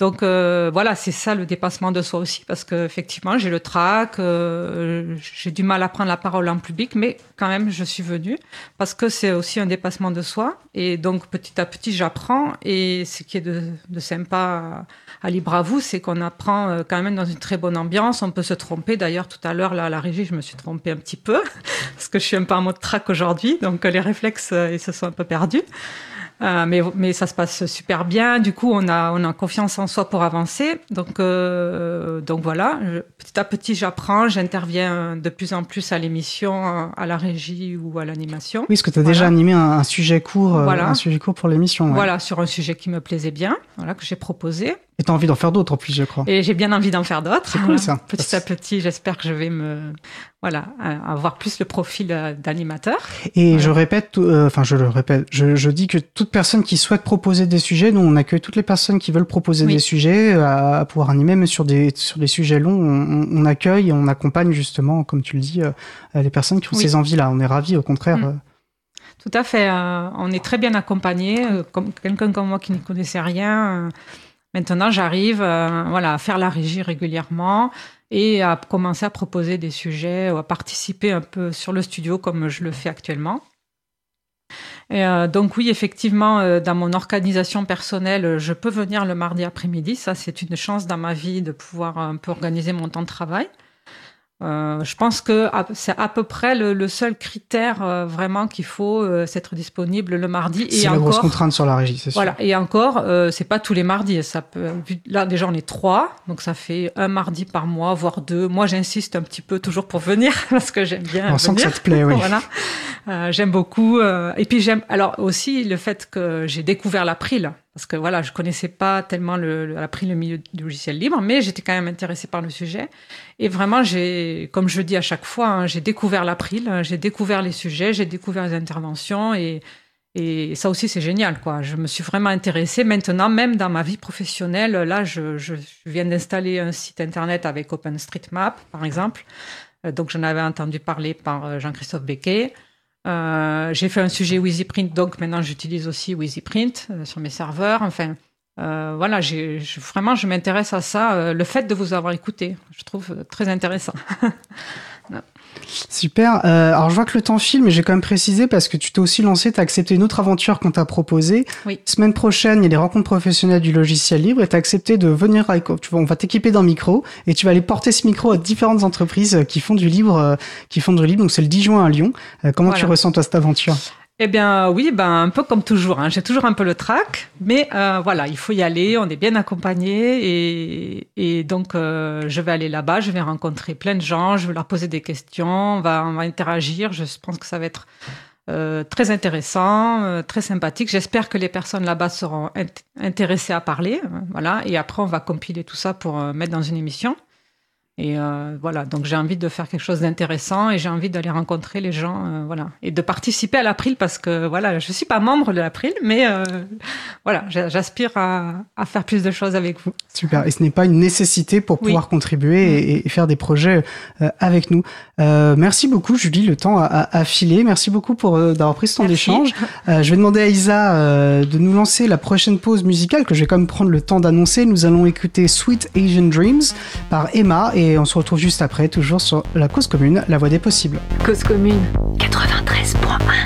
Donc euh, voilà, c'est ça le dépassement de soi aussi, parce que effectivement j'ai le trac, euh, j'ai du mal à prendre la parole en public, mais quand même je suis venue parce que c'est aussi un dépassement de soi. Et donc petit à petit j'apprends, et ce qui est de, de sympa à, à Libre à vous, c'est qu'on apprend quand même dans une très bonne ambiance. On peut se tromper. D'ailleurs tout à l'heure là à la régie, je me suis trompée un petit peu parce que je suis un peu en mode trac aujourd'hui, donc les réflexes ils se sont un peu perdus. Euh, mais, mais ça se passe super bien. Du coup, on a, on a confiance en soi pour avancer. Donc, euh, donc voilà, je, petit à petit, j'apprends, j'interviens de plus en plus à l'émission, à la régie ou à l'animation. Oui, parce que tu as voilà. déjà animé un, un sujet court, voilà. un sujet court pour l'émission. Ouais. Voilà, sur un sujet qui me plaisait bien, voilà, que j'ai proposé. Et tu as envie d'en faire d'autres en plus, je crois. Et j'ai bien envie d'en faire d'autres. C'est cool ça. Petit à petit, j'espère que je vais me, voilà, avoir plus le profil d'animateur. Et voilà. je répète, euh, enfin je le répète, je, je dis que toute personne qui souhaite proposer des sujets, nous on accueille toutes les personnes qui veulent proposer oui. des sujets, à, à pouvoir animer, même sur des sur des sujets longs, on, on accueille et on accompagne justement, comme tu le dis, euh, les personnes qui ont oui. ces envies-là. On est ravis, au contraire. Mmh. Euh, Tout à fait. Euh, on est très bien accompagnés. Euh, comme quelqu'un comme moi qui ne connaissait rien. Euh, Maintenant, j'arrive euh, voilà, à faire la régie régulièrement et à commencer à proposer des sujets, ou à participer un peu sur le studio comme je le fais actuellement. Et euh, donc oui, effectivement, euh, dans mon organisation personnelle, je peux venir le mardi après-midi. Ça, c'est une chance dans ma vie de pouvoir un peu organiser mon temps de travail. Euh, je pense que c'est à peu près le, le seul critère euh, vraiment qu'il faut, euh, c'est être disponible le mardi. C'est la encore, grosse contrainte sur la régie, c'est sûr. Voilà. Et encore, euh, c'est pas tous les mardis. Ça peut, là, déjà, on est trois, donc ça fait un mardi par mois, voire deux. Moi, j'insiste un petit peu toujours pour venir parce que j'aime bien. On venir. sent que ça te plaît, oui. Voilà. Euh, j'aime beaucoup. Euh, et puis j'aime. Alors aussi le fait que j'ai découvert l'April. Parce que voilà, je connaissais pas tellement le, le, l'April, le milieu du logiciel libre, mais j'étais quand même intéressée par le sujet. Et vraiment, j'ai, comme je dis à chaque fois, hein, j'ai découvert l'April, j'ai découvert les sujets, j'ai découvert les interventions, et, et ça aussi, c'est génial, quoi. Je me suis vraiment intéressée. Maintenant, même dans ma vie professionnelle, là, je, je viens d'installer un site internet avec OpenStreetMap, par exemple. Donc, j'en avais entendu parler par Jean-Christophe Becquet. Euh, j'ai fait un sujet WheezyPrint, donc maintenant j'utilise aussi WheezyPrint euh, sur mes serveurs. Enfin, euh, voilà, j'ai, je, vraiment, je m'intéresse à ça. Euh, le fait de vous avoir écouté, je trouve euh, très intéressant. Super. Euh, alors, je vois que le temps file, mais j'ai quand même précisé parce que tu t'es aussi lancé, tu as accepté une autre aventure qu'on t'a proposée. Oui. Semaine prochaine, il y a les rencontres professionnelles du logiciel libre et tu as accepté de venir avec, tu vois, on va t'équiper d'un micro et tu vas aller porter ce micro à différentes entreprises qui font du libre, euh, qui font du libre. Donc, c'est le dix juin à Lyon. Euh, comment voilà. tu ressens, toi, cette aventure? Eh bien, oui, ben, un peu comme toujours, hein. J'ai toujours un peu le trac, mais euh, voilà, il faut y aller, on est bien accompagnés, et, et donc euh, je vais aller là-bas, je vais rencontrer plein de gens, je vais leur poser des questions, on va, on va interagir, je pense que ça va être euh, très intéressant, euh, très sympathique. J'espère que les personnes là-bas seront int- intéressées à parler, euh, voilà, et après on va compiler tout ça pour euh, mettre dans une émission. Et euh, voilà, donc j'ai envie de faire quelque chose d'intéressant et j'ai envie d'aller rencontrer les gens, euh, voilà, et de participer à l'April parce que voilà, je suis pas membre de l'April, mais euh, voilà, j'aspire à, à faire plus de choses avec vous. Super. Et ce n'est pas une nécessité pour pouvoir oui. contribuer et, et faire des projets euh, avec nous. Euh, merci beaucoup, Julie. Le temps a, a, a filé. Merci beaucoup pour euh, d'avoir pris ce temps merci. d'échange. Euh, je vais demander à Isa euh, de nous lancer la prochaine pause musicale que je vais quand même prendre le temps d'annoncer. Nous allons écouter Sweet Asian Dreams par Emma et on se retrouve juste après, toujours sur la Cause Commune, la voix des possibles. Cause Commune quatre-vingt-treize point un.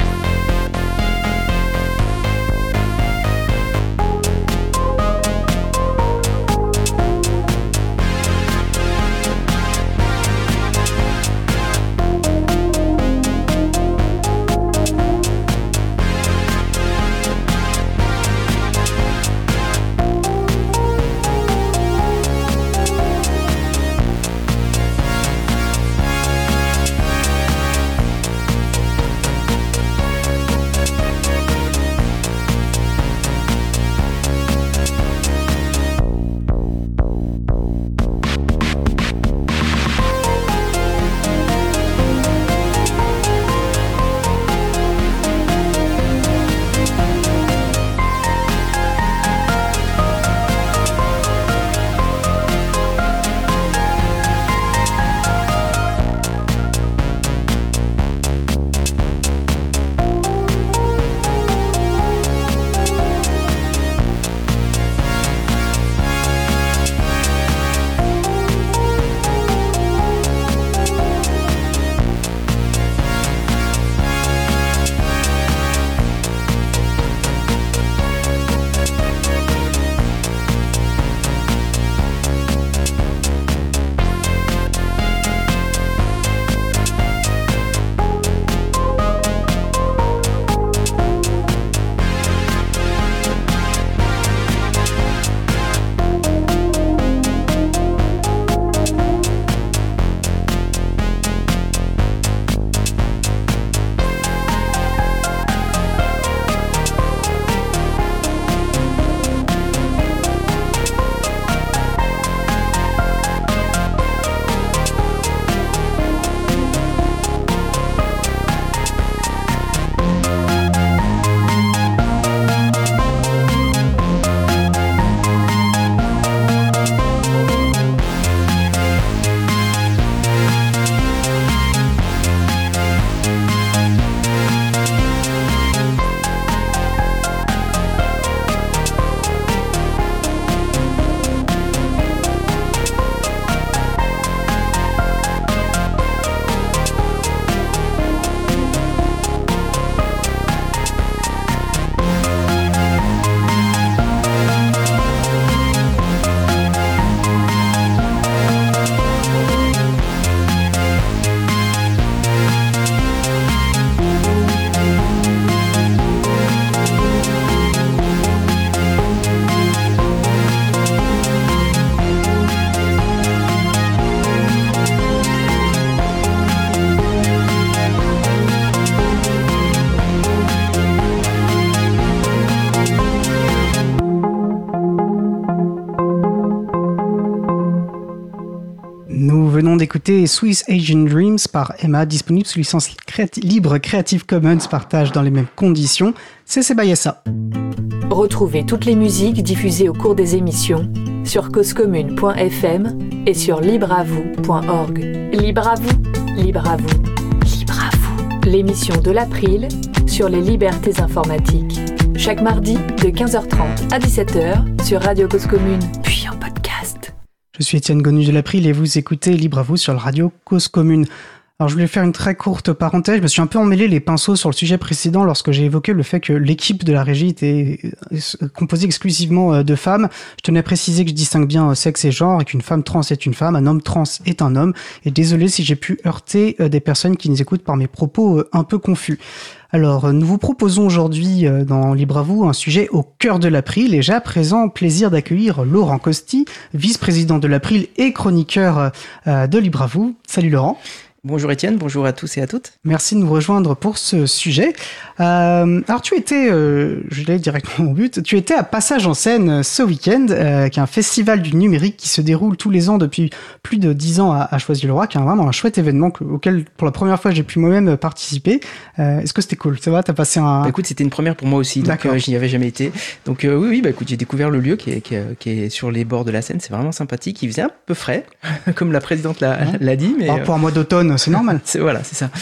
Nous venons d'écouter Swiss Asian Dreams par Emma, disponible sous licence créati- libre Creative Commons, partage dans les mêmes conditions. C'est Sebayessa. Retrouvez toutes les musiques diffusées au cours des émissions sur cause commune point f m et sur libre à vous point org. Libre à vous, libre à vous, libre à vous. L'émission de l'April sur les libertés informatiques. Chaque mardi de quinze heures trente à dix-sept heures sur Radio Cause Commune, puis en podcast. Je suis Étienne Gonu de l'April et vous écoutez Libre à vous sur le Radio Cause Commune. Alors je voulais faire une très courte parenthèse, je me suis un peu emmêlé les pinceaux sur le sujet précédent lorsque j'ai évoqué le fait que l'équipe de la régie était composée exclusivement de femmes. Je tenais à préciser que je distingue bien sexe et genre et qu'une femme trans est une femme, un homme trans est un homme. Et désolé si j'ai pu heurter des personnes qui nous écoutent par mes propos un peu confus. Alors, nous vous proposons aujourd'hui dans Libre à vous un sujet au cœur de l'April et j'ai à présent plaisir d'accueillir Laurent Costi, vice-président de l'April et chroniqueur de Libre à vous. Salut Laurent. Bonjour Étienne, bonjour à tous et à toutes. Merci de nous rejoindre pour ce sujet. Euh, alors tu étais, euh, je l'ai directement au but, tu étais à Passage en scène ce week-end, euh, qui est un festival du numérique qui se déroule tous les ans depuis plus de dix ans à, à Choisy-le-Roi, qui est vraiment un chouette événement que, auquel pour la première fois j'ai pu moi-même participer. Euh, est-ce que c'était cool? Ça va, t'as passé un... Bah écoute, c'était une première pour moi aussi, donc euh, je n'y avais jamais été. Donc euh, oui, oui, bah écoute, j'ai découvert le lieu qui est, qui, est, qui est sur les bords de la Seine, c'est vraiment sympathique. Il faisait un peu frais, comme la présidente l'a, ouais. l'a dit. Mais alors, pour un mois d'automne, c'est normal. c'est, voilà, c'est ça.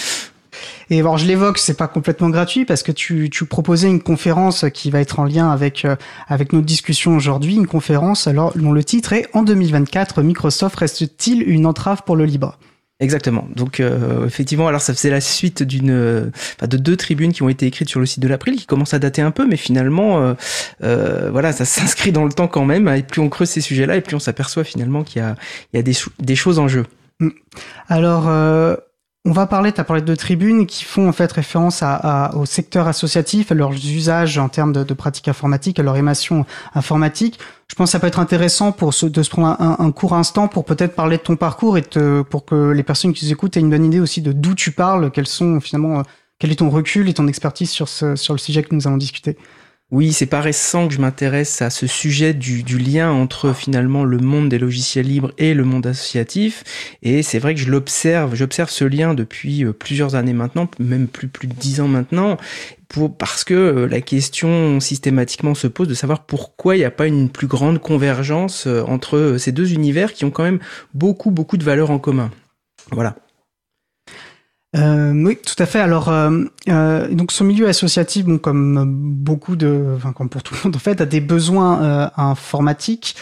Et alors je l'évoque, c'est pas complètement gratuit parce que tu, tu proposais une conférence qui va être en lien avec euh, avec notre discussion aujourd'hui, une conférence alors dont le titre est En deux mille vingt-quatre, Microsoft reste-t-il une entrave pour le libre ? Exactement. Donc euh, effectivement, alors ça faisait la suite d'une, euh, enfin, de deux tribunes qui ont été écrites sur le site de l'April, qui commencent à dater un peu, mais finalement, euh, euh, voilà, ça s'inscrit dans le temps quand même. Et plus on creuse ces sujets-là, et plus on s'aperçoit finalement qu'il y a, il y a des, des choses en jeu. Alors. Euh... On va parler, tu as parlé de tribunes qui font en fait référence à, à, au secteur associatif, à leurs usages en termes de, de pratiques informatiques, à leur émation informatique. Je pense que ça peut être intéressant pour se, de se prendre un, un court instant pour peut-être parler de ton parcours et te, pour que les personnes qui nous écoutent aient une bonne idée aussi de d'où tu parles, quels sont finalement, quel est ton recul et ton expertise sur, ce, sur le sujet que nous allons discuter. Oui, c'est pas récent que je m'intéresse à ce sujet du, du lien entre finalement le monde des logiciels libres et le monde associatif. Et c'est vrai que je l'observe, j'observe ce lien depuis plusieurs années maintenant, même plus, plus de dix ans maintenant. Pour, parce que la question systématiquement se pose de savoir pourquoi il n'y a pas une plus grande convergence entre ces deux univers qui ont quand même beaucoup, beaucoup de valeurs en commun. Voilà. Euh, oui, tout à fait. Alors, euh, euh, donc ce milieu associatif, bon, comme beaucoup de, enfin comme pour tout le monde en fait, a des besoins euh, informatiques.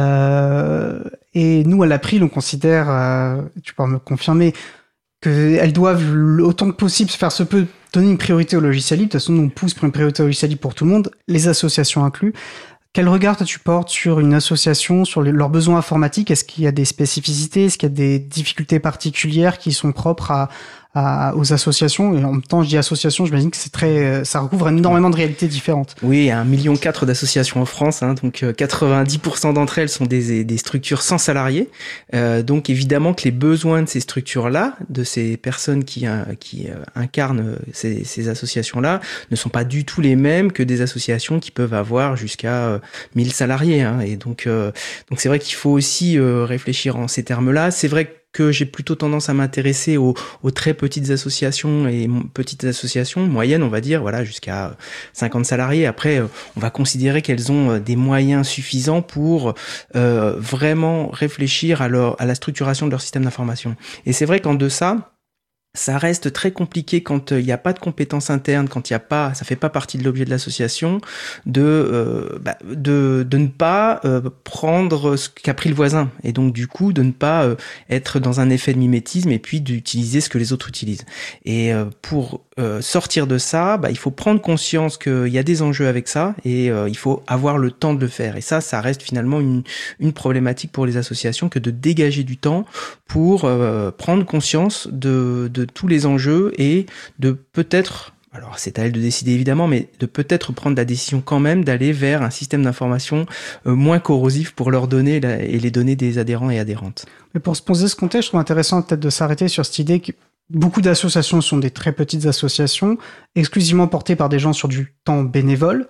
Euh, et nous, à l'April, on considère, euh, tu peux me confirmer, qu'elles doivent autant que possible faire se peut donner une priorité au logiciel libre. De toute façon, on pousse pour une priorité au logiciel libre pour tout le monde, les associations inclus. Quel regard toi, tu portes sur une association, sur les, leurs besoins informatiques? Est-ce qu'il y a des spécificités? Est-ce qu'il y a des difficultés particulières qui sont propres à, à, aux associations? Et en même temps, je dis association, j'imagine que c'est très, ça recouvre énormément de réalités différentes. Oui, il y a un million quatre d'associations en France, hein, donc quatre-vingt-dix pour cent d'entre elles sont des, des structures sans salariés. Euh, donc évidemment que les besoins de ces structures-là, de ces personnes qui, euh, qui euh, incarnent ces, ces associations-là, ne sont pas du tout les mêmes que des associations qui peuvent avoir jusqu'à euh, mille salariés. Hein, et donc, euh, donc c'est vrai qu'il faut aussi euh, réfléchir en ces termes-là. C'est vrai que que j'ai plutôt tendance à m'intéresser aux, aux très petites associations et petites associations moyennes, on va dire, voilà, jusqu'à cinquante salariés. Après, on va considérer qu'elles ont des moyens suffisants pour euh, vraiment réfléchir à, leur, à la structuration de leur système d'information. Et c'est vrai qu'en deçà, ça reste très compliqué quand il n'y a pas de compétences internes, quand il n'y a pas, ça fait pas partie de l'objet de l'association, de euh, bah, de de ne pas euh, prendre ce qu'a pris le voisin et donc du coup de ne pas euh, être dans un effet de mimétisme et puis d'utiliser ce que les autres utilisent. Et euh, pour euh, sortir de ça, bah, il faut prendre conscience qu'il y a des enjeux avec ça et euh, il faut avoir le temps de le faire. Et ça, ça reste finalement une une problématique pour les associations que de dégager du temps pour euh, prendre conscience de de tous les enjeux et de peut-être, alors c'est à elle de décider évidemment, mais de peut-être prendre la décision quand même d'aller vers un système d'information euh, moins corrosif pour leur donner la, et les données des adhérents et adhérentes. Mais pour se poser ce contexte, je trouve intéressant peut-être de s'arrêter sur cette idée que beaucoup d'associations sont des très petites associations, exclusivement portées par des gens sur du temps bénévole.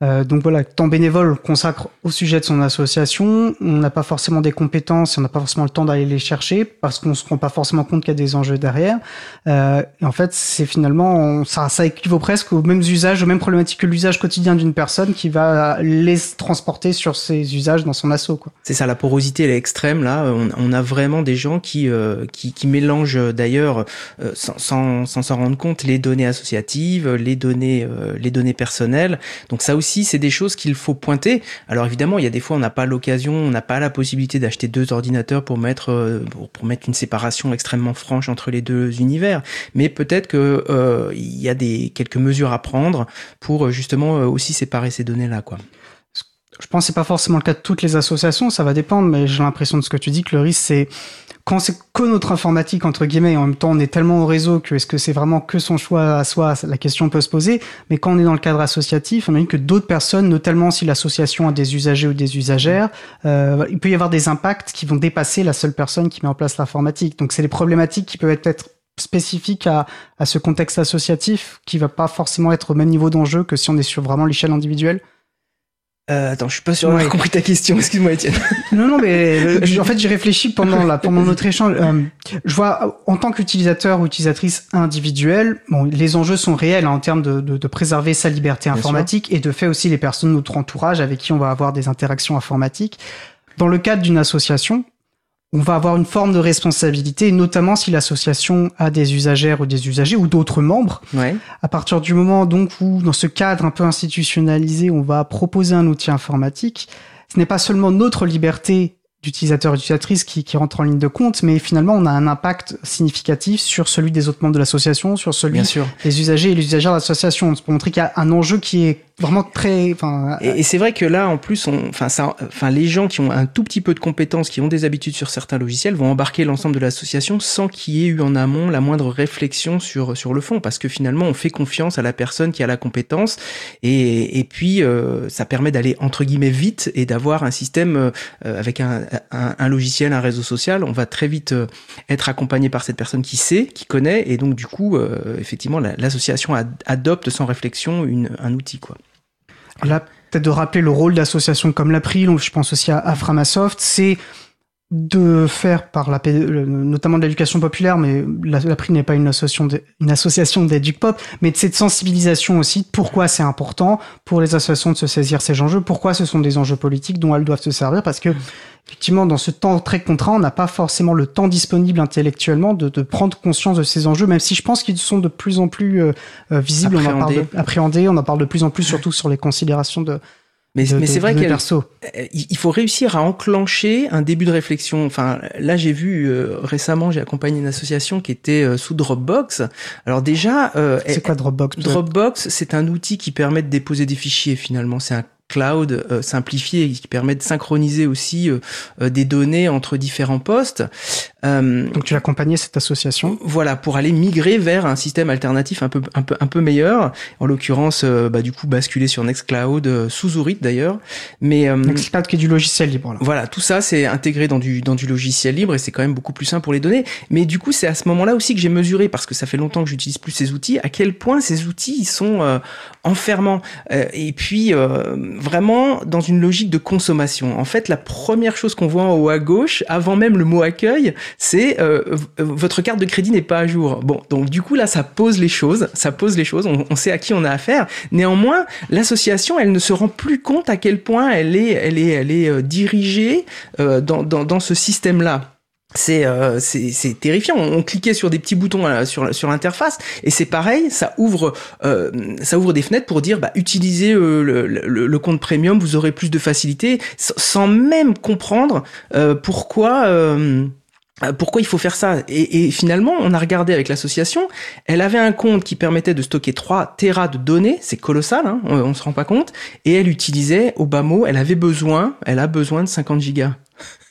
Euh, donc voilà, temps bénévole, on le consacre au sujet de son association. On n'a pas forcément des compétences, on n'a pas forcément le temps d'aller les chercher parce qu'on se rend pas forcément compte qu'il y a des enjeux derrière. Euh, et en fait, c'est finalement, on, ça, ça équivaut presque aux mêmes usages, aux mêmes problématiques que l'usage quotidien d'une personne qui va les transporter sur ses usages dans son asso, quoi. C'est ça, la porosité elle est extrême là. On, on a vraiment des gens qui euh, qui, qui mélangent d'ailleurs euh, sans, sans sans s'en rendre compte les données associatives, les données euh, les données personnelles. Donc ça aussi c'est des choses qu'il faut pointer. Alors évidemment, il y a des fois on n'a pas l'occasion, on n'a pas la possibilité d'acheter deux ordinateurs pour mettre euh, pour, pour mettre une séparation extrêmement franche entre les deux univers. Mais peut-être que euh, il y a des quelques mesures à prendre pour justement euh, aussi séparer ces données là, quoi. Je pense que c'est pas forcément le cas de toutes les associations, ça va dépendre, mais j'ai l'impression de ce que tu dis que le risque c'est quand c'est que notre informatique entre guillemets, et en même temps on est tellement au réseau que est-ce que c'est vraiment que son choix à soi, la question peut se poser. Mais quand on est dans le cadre associatif, on a vu que d'autres personnes, notamment si l'association a des usagers ou des usagères, euh, il peut y avoir des impacts qui vont dépasser la seule personne qui met en place l'informatique. Donc c'est des problématiques qui peuvent être peut-être spécifiques à, à ce contexte associatif, qui va pas forcément être au même niveau d'enjeu que si on est sur vraiment l'échelle individuelle. Euh, attends, je suis pas sûr d'avoir ouais. compris ta question. Excuse-moi, Étienne. Non, non, mais euh, en fait, j'ai réfléchi pendant la, pendant notre échange. Euh, je vois, en tant qu'utilisateur ou utilisatrice individuelle, bon, les enjeux sont réels hein, en termes de, de, de préserver sa liberté Bien informatique sûr. Et de fait aussi les personnes de notre entourage avec qui on va avoir des interactions informatiques. Dans le cadre d'une association, on va avoir une forme de responsabilité, notamment si l'association a des usagères ou des usagers ou d'autres membres. Ouais. À partir du moment donc où, dans ce cadre un peu institutionnalisé, on va proposer un outil informatique, ce n'est pas seulement notre liberté d'utilisateur et d'utilisatrice qui, qui rentre en ligne de compte, mais finalement on a un impact significatif sur celui des autres membres de l'association, sur celui Bien sûr. des usagers et les usagères de l'association. C'est pour montrer qu'il y a un enjeu qui est vraiment très... Enfin, et, et c'est vrai que là, en plus, on, enfin, ça, enfin, les gens qui ont un tout petit peu de compétences, qui ont des habitudes sur certains logiciels, vont embarquer l'ensemble de l'association sans qu'il y ait eu en amont la moindre réflexion sur sur le fond, parce que finalement, on fait confiance à la personne qui a la compétence, et et puis euh, ça permet d'aller entre guillemets vite et d'avoir un système euh, avec un, un un logiciel, un réseau social. On va très vite euh, être accompagné par cette personne qui sait, qui connaît, et donc du coup, euh, effectivement, la, l'association ad, adopte sans réflexion une un outil, quoi. Là, peut-être de rappeler le rôle d'associations comme l'April, je pense aussi à, à Framasoft, c'est de faire par la, notamment de l'éducation populaire, mais l'April n'est pas une association, de, une association d'éduc-pop, mais de cette sensibilisation aussi de pourquoi c'est important pour les associations de se saisir ces enjeux, pourquoi ce sont des enjeux politiques dont elles doivent se servir, parce que effectivement, dans ce temps très contraint, on n'a pas forcément le temps disponible intellectuellement de, de prendre conscience de ces enjeux, même si je pense qu'ils sont de plus en plus euh, visibles, on en parle de, appréhendés, on en parle de plus en plus, surtout sur les considérations de Mais, de, mais c'est de, vrai de qu'il perso. il faut réussir à enclencher un début de réflexion. Enfin, là, j'ai vu euh, récemment, j'ai accompagné une association qui était euh, sous Dropbox. Alors déjà, euh, c'est quoi Dropbox? Dropbox, c'est un outil qui permet de déposer des fichiers. Finalement, c'est un cloud euh, simplifié qui permet de synchroniser aussi euh, euh, des données entre différents postes. Euh, Donc tu as accompagné cette association. Voilà, pour aller migrer vers un système alternatif un peu un peu un peu meilleur. En l'occurrence, euh, bah du coup basculer sur Nextcloud euh, sous Orit d'ailleurs. Mais euh, Nextcloud qui est du logiciel libre. Là. Voilà, tout ça c'est intégré dans du dans du logiciel libre et c'est quand même beaucoup plus simple pour les données. Mais du coup, c'est à ce moment-là aussi que j'ai mesuré, parce que ça fait longtemps que j'utilise plus ces outils, à quel point ces outils ils sont euh, enfermants euh, et puis euh, vraiment dans une logique de consommation. En fait, la première chose qu'on voit en haut à gauche, avant même le mot accueil, c'est euh, votre carte de crédit n'est pas à jour. Bon, donc du coup là, ça pose les choses, ça pose les choses. On, on sait à qui on a affaire. Néanmoins, l'association, elle ne se rend plus compte à quel point elle est, elle est, elle est euh, dirigée euh, dans, dans, dans ce système-là. C'est euh, c'est c'est terrifiant. On cliquait sur des petits boutons euh, sur sur l'interface et c'est pareil, ça ouvre euh, ça ouvre des fenêtres pour dire bah utilisez euh, le, le le compte premium, vous aurez plus de facilité, sans même comprendre euh, pourquoi euh, pourquoi il faut faire ça. Et, et finalement, on a regardé avec l'association, elle avait un compte qui permettait de stocker trois téras de données, c'est colossal, hein, on, on se rend pas compte, et elle utilisait au bas mot, elle avait besoin, elle a besoin de cinquante gigas.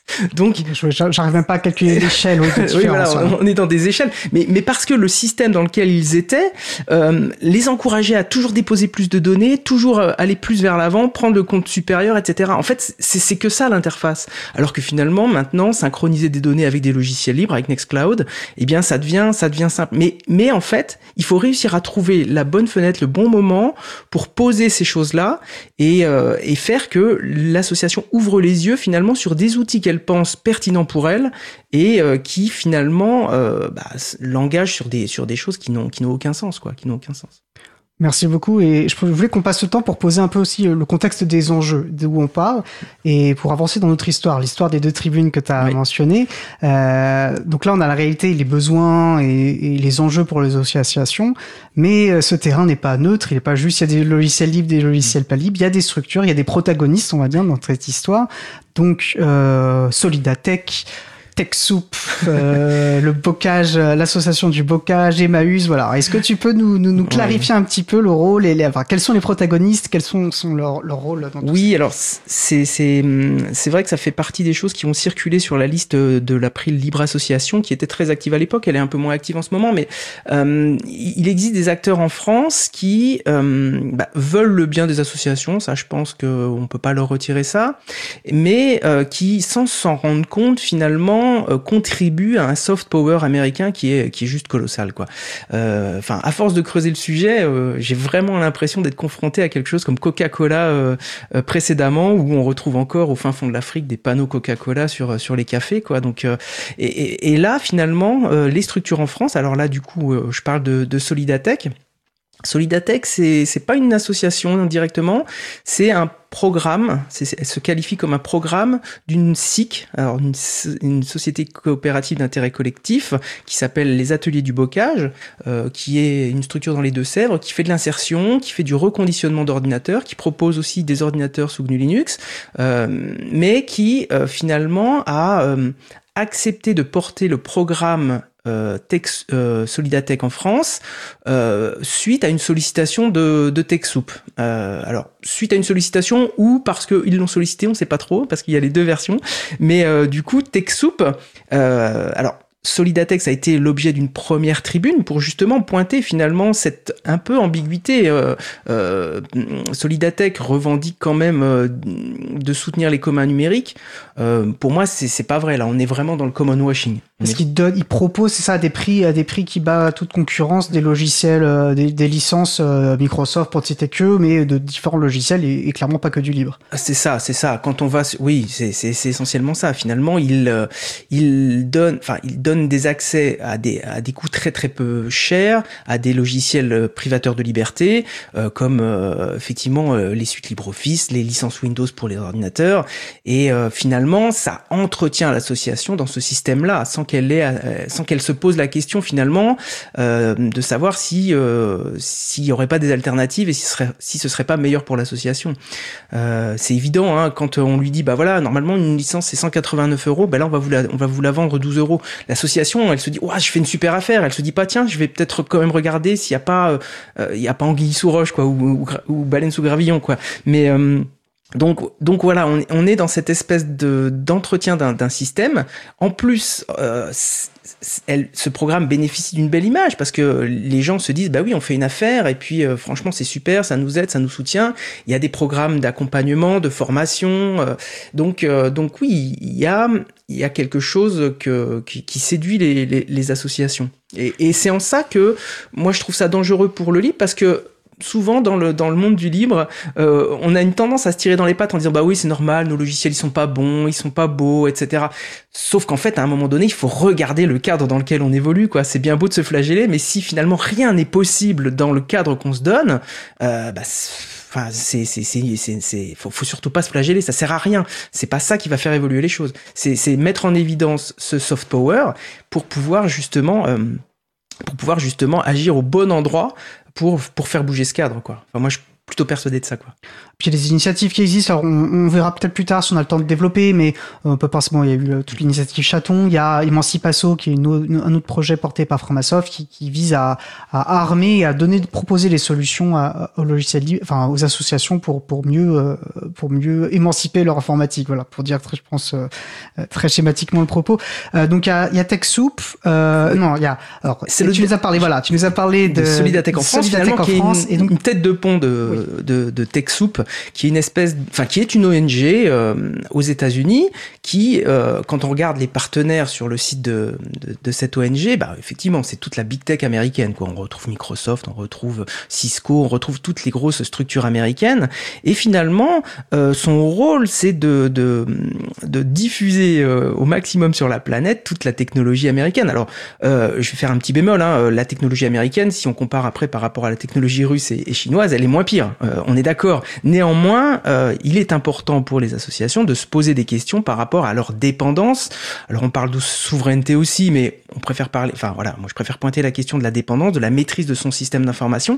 Donc, j'arrive même pas à calculer l'échelle. Oui, oui, voilà, on est dans des échelles, mais mais parce que le système dans lequel ils étaient euh, les encourageait à toujours déposer plus de données, toujours aller plus vers l'avant, prendre le compte supérieur, et cetera. En fait, c'est c'est que ça l'interface. Alors que finalement, maintenant, synchroniser des données avec des logiciels libres, avec Nextcloud, eh bien, ça devient ça devient simple. Mais mais en fait, il faut réussir à trouver la bonne fenêtre, le bon moment pour poser ces choses-là et euh, et faire que l'association ouvre les yeux finalement sur des outils qu'elle pense pertinent pour elle et euh, qui finalement euh, bah, l'engage sur des sur des choses qui n'ont qui n'ont aucun sens quoi, qui n'ont aucun sens. Merci beaucoup et je voulais qu'on passe le temps pour poser un peu aussi le contexte des enjeux, d'où on parle et pour avancer dans notre histoire, l'histoire des deux tribunes que tu as oui. mentionnées. Euh, donc là, on a la réalité, les besoins et, et les enjeux pour les associations, mais ce terrain n'est pas neutre, il n'est pas juste, il y a des logiciels libres, des logiciels pas libres, il y a des structures, il y a des protagonistes, on va dire, dans cette histoire. Donc, euh, Solidatech, TechSoup, euh, le bocage, l'association du bocage, Emmaüs, voilà. Est-ce que tu peux nous, nous, nous clarifier ouais. un petit peu le rôle et les, enfin, quels sont les protagonistes, quels sont, sont leurs leur rôles dans tout Oui, ça alors c'est c'est c'est vrai que ça fait partie des choses qui ont circulé sur la liste de l'April Libre Association, qui était très active à l'époque. Elle est un peu moins active en ce moment, mais euh, il existe des acteurs en France qui euh, bah, veulent le bien des associations. Ça, je pense qu'on peut pas leur retirer ça, mais euh, qui, sans s'en rendre compte, finalement euh, contribue à un soft power américain qui est qui est juste colossal quoi. Euh, enfin, à force de creuser le sujet, euh, j'ai vraiment l'impression d'être confronté à quelque chose comme Coca-Cola euh, euh, précédemment, où on retrouve encore au fin fond de l'Afrique des panneaux Coca-Cola sur sur les cafés quoi. Donc euh, et, et, et là finalement euh, les structures en France, alors là du coup euh, je parle de, de Solidatech. Solidatech, c'est c'est pas une association directement, c'est un programme, c'est, elle se qualifie comme un programme d'une S I C, alors une, une société coopérative d'intérêt collectif qui s'appelle les Ateliers du Bocage, euh, qui est une structure dans les Deux-Sèvres, qui fait de l'insertion, qui fait du reconditionnement d'ordinateurs, qui propose aussi des ordinateurs sous G N U Linux, euh, mais qui euh, finalement a euh, accepté de porter le programme Euh, Tech, euh, Solidatech en France euh, suite à une sollicitation de, de TechSoup. Euh, alors suite à une sollicitation ou parce qu'ils l'ont sollicité, on sait pas trop, parce qu'il y a les deux versions. Mais euh, du coup TechSoup, euh, alors Solidatech, ça a été l'objet d'une première tribune pour justement pointer finalement cette un peu ambiguïté. Euh, euh, Solidatech revendique quand même euh, de soutenir les communs numériques. Euh, pour moi, c'est, c'est pas vrai. Là, on est vraiment dans le common washing. Parce qu'il donne, il propose, c'est ça, à des prix, à des prix qui battent toute concurrence des logiciels, euh, des, des licences euh, Microsoft pour citer que, mais de différents logiciels et, et clairement pas que du libre. C'est ça, c'est ça. Quand on va, oui, c'est, c'est, c'est essentiellement ça. Finalement, il, euh, il donne, enfin, il donne des accès à des, à des coûts très très peu chers, à des logiciels privateurs de liberté, euh, comme euh, effectivement euh, les suites LibreOffice, les licences Windows pour les ordinateurs, et euh, finalement, ça entretient l'association dans ce système-là, sans qu'elle ait, euh, sans qu'elle se pose la question finalement euh, de savoir si euh, s'il y aurait pas des alternatives et si ce serait, si ce serait pas meilleur pour l'association. Euh, c'est évident, hein, quand on lui dit bah voilà, normalement une licence c'est cent quatre-vingt-neuf euros, ben là on va vous la, on va vous la vendre douze euros. L'association, elle se dit ouais, je fais une super affaire. Elle se dit pas tiens, je vais peut-être quand même regarder s'il y a pas, euh, il y a pas anguille sous roche quoi, ou, ou, ou baleine sous gravillon quoi. Mais euh, Donc, donc voilà, on, on est dans cette espèce de d'entretien d'un, d'un système. En plus, euh, elle, ce programme bénéficie d'une belle image parce que les gens se disent bah oui, on fait une affaire et puis euh, franchement c'est super, ça nous aide, ça nous soutient. Il y a des programmes d'accompagnement, de formation, euh, donc euh, donc oui, il y a il y a quelque chose que qui, qui séduit les, les, les associations. Et, et c'est en ça que moi je trouve ça dangereux pour le libre parce que souvent dans le dans le monde du libre, euh, on a une tendance à se tirer dans les pattes en disant bah oui c'est normal, nos logiciels ils sont pas bons, ils sont pas beaux, et cetera. Sauf qu'en fait à un moment donné il faut regarder le cadre dans lequel on évolue quoi. C'est bien beau de se flageller, mais si finalement rien n'est possible dans le cadre qu'on se donne, euh, bah enfin c'est c'est c'est c'est c'est faut, faut surtout pas se flageller, ça sert à rien. C'est pas ça qui va faire évoluer les choses. C'est c'est mettre en évidence ce soft power pour pouvoir justement euh, pour pouvoir justement agir au bon endroit pour pour faire bouger ce cadre quoi. Enfin moi je suis plutôt persuadé de ça quoi. Puis il y a des initiatives qui existent. Alors on, on verra peut-être plus tard si on a le temps de développer, mais on peut penser, bon, il y a eu euh, toute l'initiative Chaton, il y a Emancipasso qui est une, une, un autre projet porté par Framasoft qui, qui vise à, à armer et à donner, proposer des solutions à, aux logiciels libres, enfin aux associations pour pour mieux euh, pour mieux émanciper leur informatique. Voilà, pour dire très, je pense euh, très schématiquement le propos. Euh, donc il y a, il y a TechSoup. Euh, non, il y a. Alors c'est le, tu nous as parlé. Voilà, tu nous as parlé de, de Solidatech en France, Solidatech en qui France, est une, et donc une tête de pont de oui. de, de TechSoup, qui est une espèce, enfin qui est une O N G euh, aux États-Unis, qui, euh, quand on regarde les partenaires sur le site de de, de cette O N G, bah effectivement c'est toute la big tech américaine, quoi. On retrouve Microsoft, on retrouve Cisco, on retrouve toutes les grosses structures américaines, et finalement euh, son rôle c'est de de de diffuser euh, au maximum sur la planète toute la technologie américaine. Alors euh, je vais faire un petit bémol, hein, la technologie américaine, si on compare après par rapport à la technologie russe et, et chinoise, elle est moins pire, euh, on est d'accord. Néanmoins, euh, il est important pour les associations de se poser des questions par rapport à leur dépendance. Alors on parle de souveraineté aussi, mais on préfère parler, enfin voilà, moi je préfère pointer la question de la dépendance, de la maîtrise de son système d'information.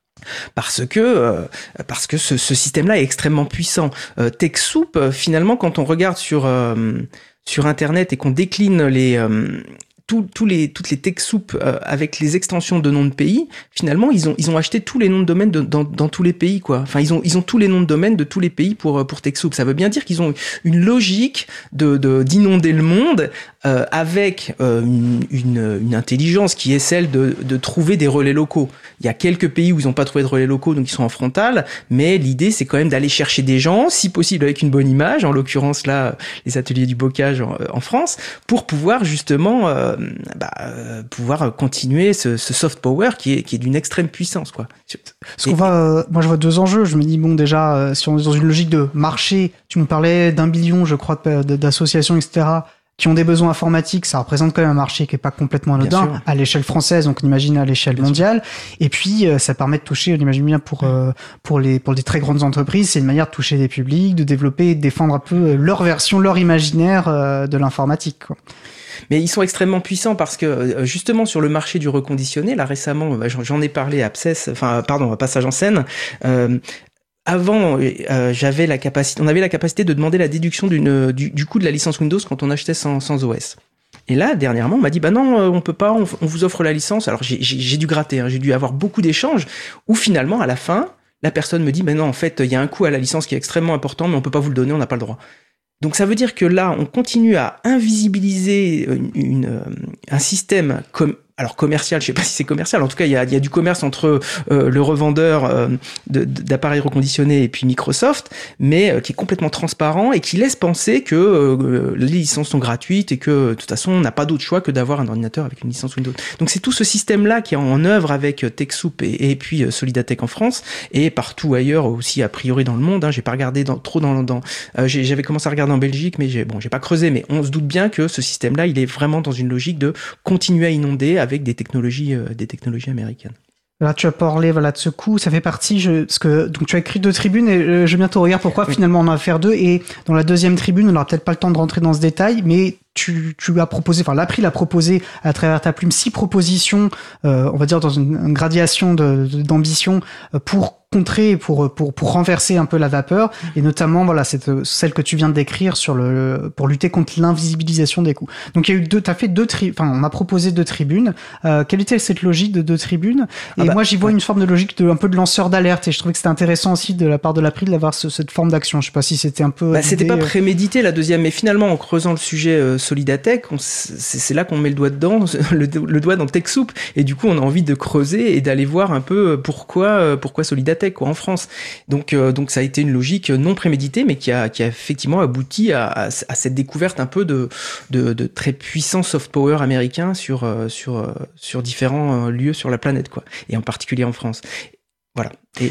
Parce que euh, parce que ce, ce système-là est extrêmement puissant. Euh, TechSoup, euh, finalement, quand on regarde sur euh, sur Internet et qu'on décline les euh, tous tous les toutes les TechSoup euh, avec les extensions de noms de pays, finalement ils ont ils ont acheté tous les noms de domaine de, dans dans tous les pays, quoi. Enfin ils ont ils ont tous les noms de domaine de tous les pays pour pour TechSoup. Ça veut bien dire qu'ils ont une logique de de d'inonder le monde euh, avec euh, une, une une intelligence qui est celle de de trouver des relais locaux. Il y a quelques pays où ils n'ont pas trouvé de relais locaux, donc ils sont en frontal, mais l'idée c'est quand même d'aller chercher des gens, si possible avec une bonne image, en l'occurrence là les ateliers du bocage en, en France, pour pouvoir justement euh, bah, euh, pouvoir continuer ce, ce soft power qui est qui est d'une extrême puissance, quoi. Parce qu'on va, euh, moi je vois deux enjeux. Je me dis bon déjà euh, si on est dans une logique de marché, tu nous parlais d'un billion, je crois, d'associations, et cetera, qui ont des besoins informatiques, ça représente quand même un marché qui est pas complètement anodin à l'échelle française, donc on imagine à l'échelle bien mondiale. Sûr. Et puis euh, ça permet de toucher, on imagine bien pour euh, pour les pour des très grandes entreprises, c'est une manière de toucher des publics, de développer et de défendre un peu leur version, leur imaginaire euh, de l'informatique, quoi. Mais ils sont extrêmement puissants parce que justement sur le marché du reconditionné, là récemment, j'en ai parlé à Abscess, enfin pardon, Passage en scène. Euh, Avant, euh, j'avais la capacité, on avait la capacité de demander la déduction d'une, du, du coût de la licence Windows quand on achetait sans, sans O S. Et là, dernièrement, on m'a dit, bah non, on peut pas, on, on vous offre la licence. Alors j'ai, j'ai, j'ai dû gratter, hein, j'ai dû avoir beaucoup d'échanges où finalement, à la fin, la personne me dit, bah non, en fait, il y a un coût à la licence qui est extrêmement important, mais on peut pas vous le donner, on n'a pas le droit. Donc ça veut dire que là, on continue à invisibiliser une, une, un système comme alors commercial, je sais pas si c'est commercial, en tout cas il y a, il y a du commerce entre euh, le revendeur euh, de, d'appareils reconditionnés et puis Microsoft, mais euh, qui est complètement transparent et qui laisse penser que euh, les licences sont gratuites et que de toute façon on n'a pas d'autre choix que d'avoir un ordinateur avec une licence Windows. Donc c'est tout ce système-là qui est en œuvre avec TechSoup et, et puis euh, Solidatech en France et partout ailleurs aussi a priori dans le monde. Hein, j'ai pas regardé dans, trop dans, dans euh, j'ai, j'avais commencé à regarder en Belgique, mais j'ai bon j'ai pas creusé, mais on se doute bien que ce système-là il est vraiment dans une logique de continuer à inonder avec des technologies, euh, des technologies américaines. Là, tu as parlé voilà de ce coup, ça fait partie. Je, parce que donc tu as écrit deux tribunes et euh, je bientôt regarder pourquoi oui. Finalement on en a fait deux. Et dans la deuxième tribune, on n'aura peut-être pas le temps de rentrer dans ce détail, mais tu, tu as proposé, enfin l'April a proposé à travers ta plume six propositions, euh, on va dire dans une, une gradation de, de, d'ambition euh, pour contrer, pour pour pour renverser un peu la vapeur, et notamment voilà cette celle que tu viens de décrire sur le pour lutter contre l'invisibilisation des coûts. Donc il y a eu deux, t'as fait deux tri, enfin on m'a proposé deux tribunes. Euh, quelle était cette logique de deux tribunes? Et ah bah, moi j'y vois ouais. une forme de logique de un peu de lanceur d'alerte, et je trouvais que c'était intéressant aussi de la part de l'April d'avoir ce, cette forme d'action. Je sais pas si c'était un peu. Bah, c'était pas prémédité la deuxième, mais finalement en creusant le sujet euh, Solidatech, on, c'est, c'est là qu'on met le doigt dedans, le, le doigt dans TechSoup, et du coup on a envie de creuser et d'aller voir un peu pourquoi pourquoi Solidatech quoi en France. Donc euh, donc ça a été une logique non préméditée, mais qui a qui a effectivement abouti à, à, à cette découverte un peu de de, de très puissant soft power américain sur euh, sur euh, sur différents euh, lieux sur la planète, quoi, et en particulier en France. Voilà. Et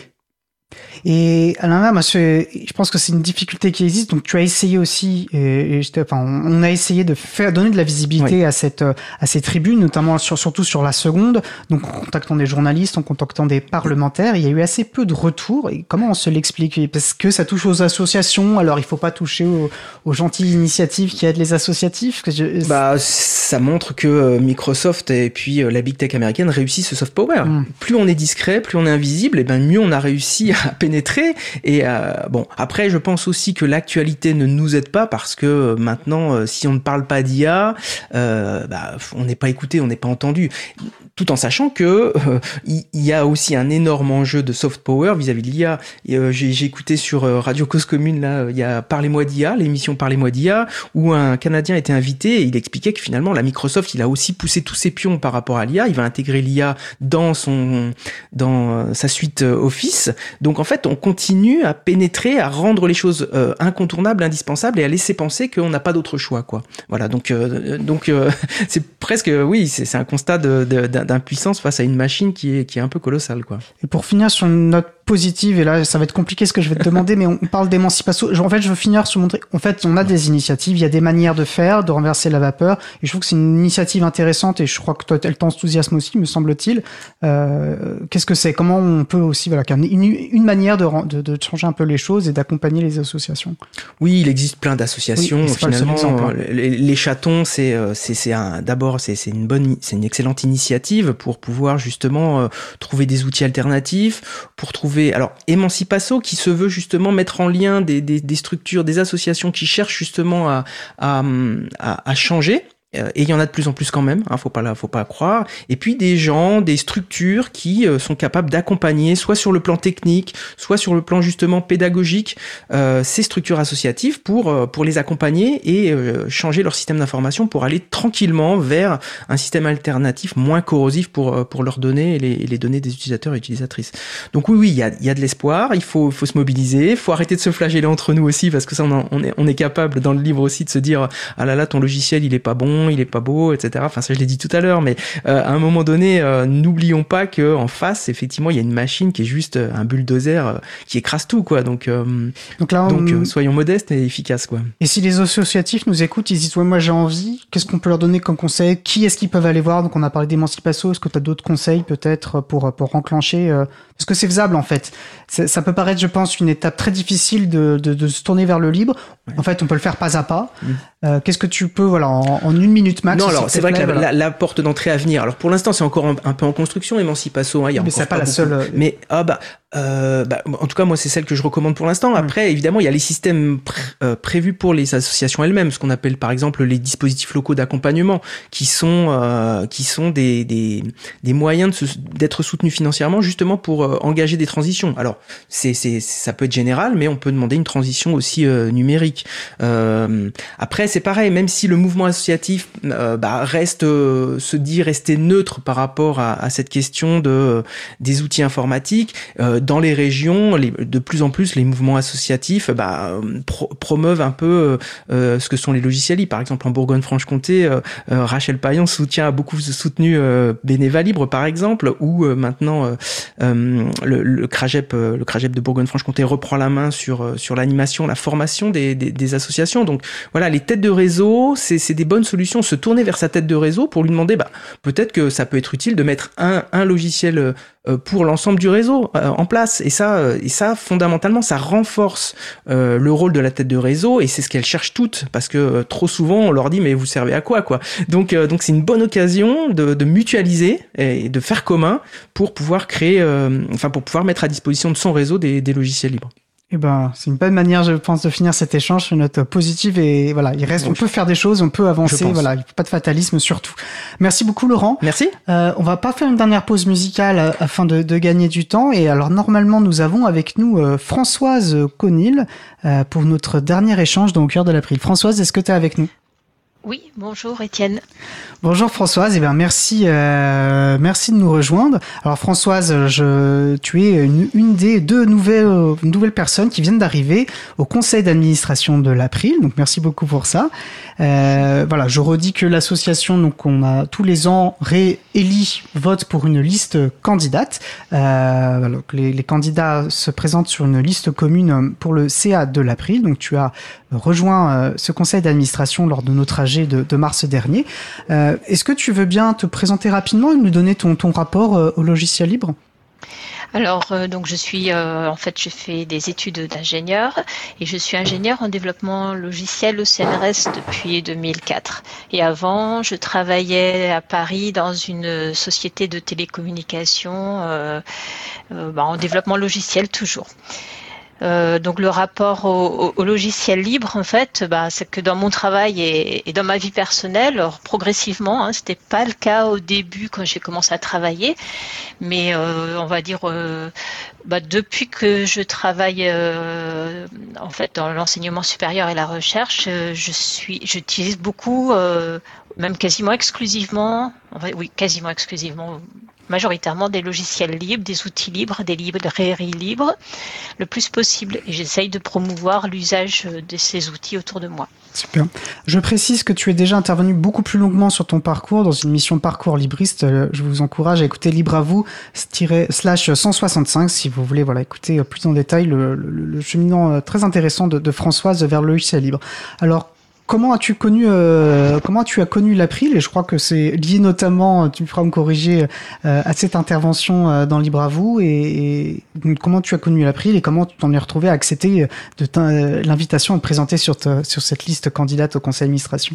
Et Alain, moi, je pense que c'est une difficulté qui existe. Donc, tu as essayé aussi, et, et enfin, on a essayé de faire donner de la visibilité oui. à cette à ces tribunes, notamment sur, surtout sur la seconde. Donc, en contactant des journalistes, en contactant des parlementaires, il y a eu assez peu de retours. Et comment on se l'explique? Parce que ça touche aux associations. Alors, il faut pas toucher aux, aux gentilles initiatives qui aident les associatifs. Que je... Bah, ça montre que Microsoft et puis la big tech américaine réussissent ce soft power. Mm. Plus on est discret, plus on est invisible, et ben mieux on a réussi à à pénétrer. Et euh, bon, après, je pense aussi que l'actualité ne nous aide pas parce que maintenant, euh, si on ne parle pas d'I A, euh, bah, on n'est pas écouté, on n'est pas entendu. Tout en sachant que euh, il y a aussi un énorme enjeu de soft power vis-à-vis de l'I A. Et, euh, j'ai, j'ai écouté sur euh, Radio Cause Commune là, il y a Parlez-moi d'I A, l'émission Parlez-moi d'I A, où un Canadien était invité et il expliquait que finalement la Microsoft, il a aussi poussé tous ses pions par rapport à l'I A. Il va intégrer l'I A dans son dans sa suite Office. Donc en fait, on continue à pénétrer, à rendre les choses euh, incontournables, indispensables et à laisser penser qu'on n'a pas d'autre choix, quoi. Voilà. Donc euh, donc euh, c'est presque oui, c'est, c'est un constat de, de, d'impuissance face à une machine qui est qui est un peu colossale, quoi. Et pour finir sur une note positive, et là ça va être compliqué ce que je vais te demander, mais on parle d'émancipation. En fait, je veux finir sur montrer. En fait, on a des initiatives, il y a des manières de faire, de renverser la vapeur, et je trouve que c'est une initiative intéressante. Et je crois que toi, elle t'enthousiasme aussi, me semble-t-il. Euh, qu'est-ce que c'est ? Comment on peut aussi, voilà, une, une manière de, de, de changer un peu les choses et d'accompagner les associations. Oui, il existe plein d'associations. Oui, finalement, exemple, hein. les, les chatons, c'est c'est c'est un d'abord c'est c'est une bonne, c'est une excellente initiative pour pouvoir justement euh, trouver des outils alternatifs, pour trouver alors Emancipasso qui se veut justement mettre en lien des des, des structures, des associations qui cherchent justement à à à, à changer. Et il y en a de plus en plus quand même, hein, faut pas là, faut pas croire. Et puis des gens, des structures qui euh, sont capables d'accompagner, soit sur le plan technique, soit sur le plan justement pédagogique, euh, ces structures associatives pour euh, pour les accompagner et euh, changer leur système d'information pour aller tranquillement vers un système alternatif moins corrosif pour pour leurs données et les, et les données des utilisateurs et utilisatrices. Donc oui, oui, il y a il y a de l'espoir. Il faut faut se mobiliser, il faut arrêter de se flageller entre nous aussi parce que ça on, en, on est on est capable dans le livre aussi de se dire ah là là ton logiciel il est pas bon, il est pas beau, et cetera. Enfin, ça, je l'ai dit tout à l'heure, mais euh, à un moment donné, euh, n'oublions pas que en face, effectivement, il y a une machine qui est juste un bulldozer euh, qui écrase tout, quoi. Donc, euh, donc, là, on... donc euh, soyons modestes et efficaces, quoi. Et si les associatifs nous écoutent, ils disent ouais, moi j'ai envie. Qu'est-ce qu'on peut leur donner comme conseil ? Qui est-ce qu'ils peuvent aller voir ? Donc, on a parlé d'Emancipasso. Est-ce que tu as d'autres conseils peut-être pour pour enclencher euh... Parce que c'est faisable en fait. C'est, ça peut paraître, je pense, une étape très difficile de de, de se tourner vers le libre. Ouais. En fait, on peut le faire pas à pas. Mmh. Euh, qu'est-ce que tu peux, voilà, en, en une minute max. Non, alors c'est vrai plaît, que la, voilà. la, la porte d'entrée à venir. Alors pour l'instant, c'est encore un, un peu en construction, Emancipasso. Hein, il y a mais encore c'est pas, pas la beaucoup. seule. Mais ah bah, euh, bah, en tout cas, moi, c'est celle que je recommande pour l'instant. Après, mmh. évidemment, il y a les systèmes pr- euh, prévus pour les associations elles-mêmes, ce qu'on appelle par exemple les dispositifs locaux d'accompagnement, qui sont euh, qui sont des des des moyens de se, d'être soutenus financièrement, justement pour euh, engager des transitions. Alors c'est c'est ça peut être général, mais on peut demander une transition aussi euh, numérique. Euh, après, c'est pareil, même si le mouvement associatif euh, bah, reste euh, se dit rester neutre par rapport à, à cette question de euh, des outils informatiques, euh, dans les régions, les, de plus en plus les mouvements associatifs bah, pro- promeuvent un peu euh, ce que sont les logiciels libres. Par exemple, en Bourgogne-Franche-Comté, euh, euh, Rachel Paillon soutient a beaucoup soutenu euh, Beneva Libre, par exemple, ou euh, maintenant euh, euh, le, le CRAGEP, euh, le CRAGEP de Bourgogne-Franche-Comté reprend la main sur euh, sur l'animation, la formation des, des, des associations. Donc voilà, les têtes de réseau, c'est, c'est des bonnes solutions. Se tourner vers sa tête de réseau pour lui demander, bah peut-être que ça peut être utile de mettre un un logiciel euh, pour l'ensemble du réseau euh, en place. Et ça, euh, et ça fondamentalement, ça renforce euh, le rôle de la tête de réseau. Et c'est ce qu'elles cherchent toutes, parce que euh, trop souvent on leur dit mais vous servez à quoi quoi. Donc euh, donc c'est une bonne occasion de, de mutualiser et de faire commun pour pouvoir créer, euh, enfin pour pouvoir mettre à disposition de son réseau des, des logiciels libres. Eh ben, c'est une bonne manière, je pense, de finir cet échange sur une note positive et voilà, il reste, on peut faire des choses, on peut avancer, voilà, il n'y a pas de fatalisme surtout. Merci beaucoup, Laurent. Merci. Euh, on va pas faire une dernière pause musicale afin de, de gagner du temps. Et alors, normalement, nous avons avec nous euh, Françoise Conil euh, pour notre dernier échange dans Au cœur de l'April. Françoise, est-ce que tu es avec nous ? Oui, bonjour Étienne. Bonjour Françoise, et eh bien merci, euh, merci de nous rejoindre. Alors Françoise, je, tu es une, une des deux nouvelles, euh, nouvelles personnes qui viennent d'arriver au conseil d'administration de l'April, donc merci beaucoup pour ça. Euh, voilà, je redis que l'association, donc on a tous les ans réélit, vote pour une liste candidate. Euh, voilà, les, les candidats se présentent sur une liste commune pour le C A de l'April, donc tu as rejoint euh, ce conseil d'administration lors de notre A G de, de mars dernier. Euh, est-ce que tu veux bien te présenter rapidement et nous donner ton, ton rapport euh, au logiciel libre ? Alors, euh, donc je suis, euh, en fait, j'ai fait des études d'ingénieur et je suis ingénieur en développement logiciel au C N R S depuis deux mille quatre. Et avant, je travaillais à Paris dans une société de télécommunications euh, euh, bah, en développement logiciel toujours. Euh, donc le rapport au, au, au logiciel libre, en fait, bah, c'est que dans mon travail et, et dans ma vie personnelle, alors, progressivement, hein, c'était pas le cas au début quand j'ai commencé à travailler, mais euh, on va dire euh, bah, depuis que je travaille euh, en fait dans l'enseignement supérieur et la recherche, euh, je suis, j'utilise beaucoup, euh, même quasiment exclusivement, oui, quasiment exclusivement. majoritairement des logiciels libres, des outils libres, des librairies libres, le plus possible. Et j'essaye de promouvoir l'usage de ces outils autour de moi. Super. Je précise que tu es déjà intervenu beaucoup plus longuement sur ton parcours dans une mission Parcours Libriste. Je vous encourage à écouter Libre à vous slash cent soixante-cinq si vous voulez voilà, écouter plus en détail le, le, le cheminement très intéressant de, de Françoise vers le logiciel libre. Alors, Comment as-tu connu, euh, comment tu as connu l'April? Et je crois que c'est lié notamment, tu me feras me corriger, euh, à cette intervention euh, dans Libre à vous. Et, et comment tu as connu l'April et comment tu t'en es retrouvé à accepter de euh, l'invitation à te présenter sur, te, sur cette liste candidate au conseil d'administration?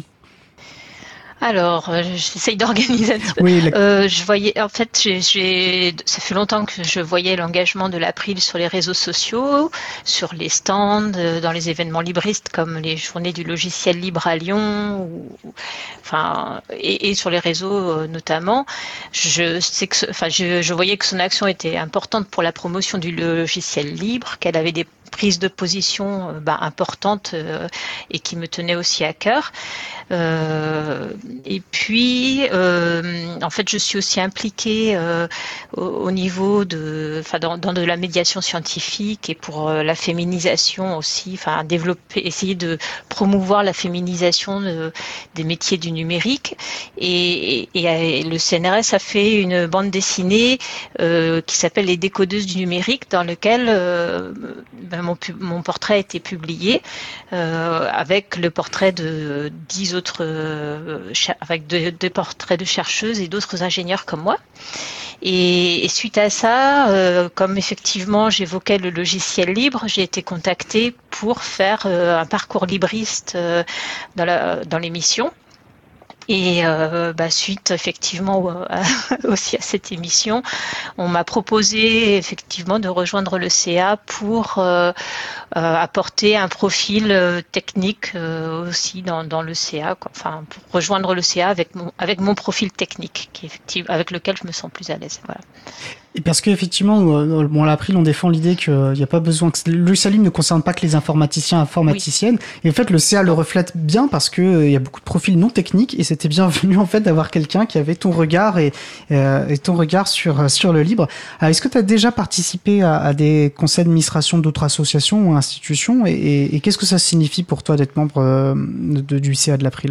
Alors, euh, j'essaye d'organiser un petit peu. Oui, la... euh, je voyais, en fait, j'ai, j'ai, ça fait longtemps que je voyais l'engagement de l'April sur les réseaux sociaux, sur les stands, euh, dans les événements libristes comme les journées du logiciel libre à Lyon, ou, enfin, et, et sur les réseaux euh, notamment. Je sais que, enfin, je, je voyais que son action était importante pour la promotion du logiciel libre, qu'elle avait des prises de position euh, bah, importantes euh, et qui me tenaient aussi à cœur. Euh, et puis, euh, en fait, je suis aussi impliquée euh, au, au niveau de, enfin, dans, dans de la médiation scientifique et pour euh, la féminisation aussi, enfin, développer, essayer de promouvoir la féminisation de, des métiers du numérique. Et, et, et le C N R S a fait une bande dessinée euh, qui s'appelle Les décodeuses du numérique, dans lequel euh, ben, mon, mon portrait a été publié euh, avec le portrait de dix autres euh, avec deux, deux portraits de chercheuses et d'autres ingénieurs comme moi. Et, et suite à ça, euh, comme effectivement j'évoquais le logiciel libre, j'ai été contactée pour faire euh, un parcours libriste euh, dans, la, dans l'émission. Et euh, bah, suite effectivement à, aussi à cette émission, on m'a proposé effectivement de rejoindre le C A pour euh, euh, apporter un profil euh, technique euh, aussi dans, dans le C A, quoi. Enfin pour rejoindre le C A avec mon avec mon profil technique, qui effectivement avec lequel je me sens plus à l'aise. Voilà. Et parce qu'effectivement, bon, à l'April, on défend l'idée qu'il n'y a pas besoin que le logiciel libre ne concerne pas que les informaticiens, informaticiennes. Oui. Et en fait, le C A le reflète bien parce que euh, il y a beaucoup de profils non techniques et c'était bienvenu en fait d'avoir quelqu'un qui avait ton regard et, euh, et ton regard sur sur le libre. Alors, est-ce que tu as déjà participé à, à des conseils d'administration d'autres associations ou institutions et, et, et qu'est-ce que ça signifie pour toi d'être membre euh, de, du C A de l'April?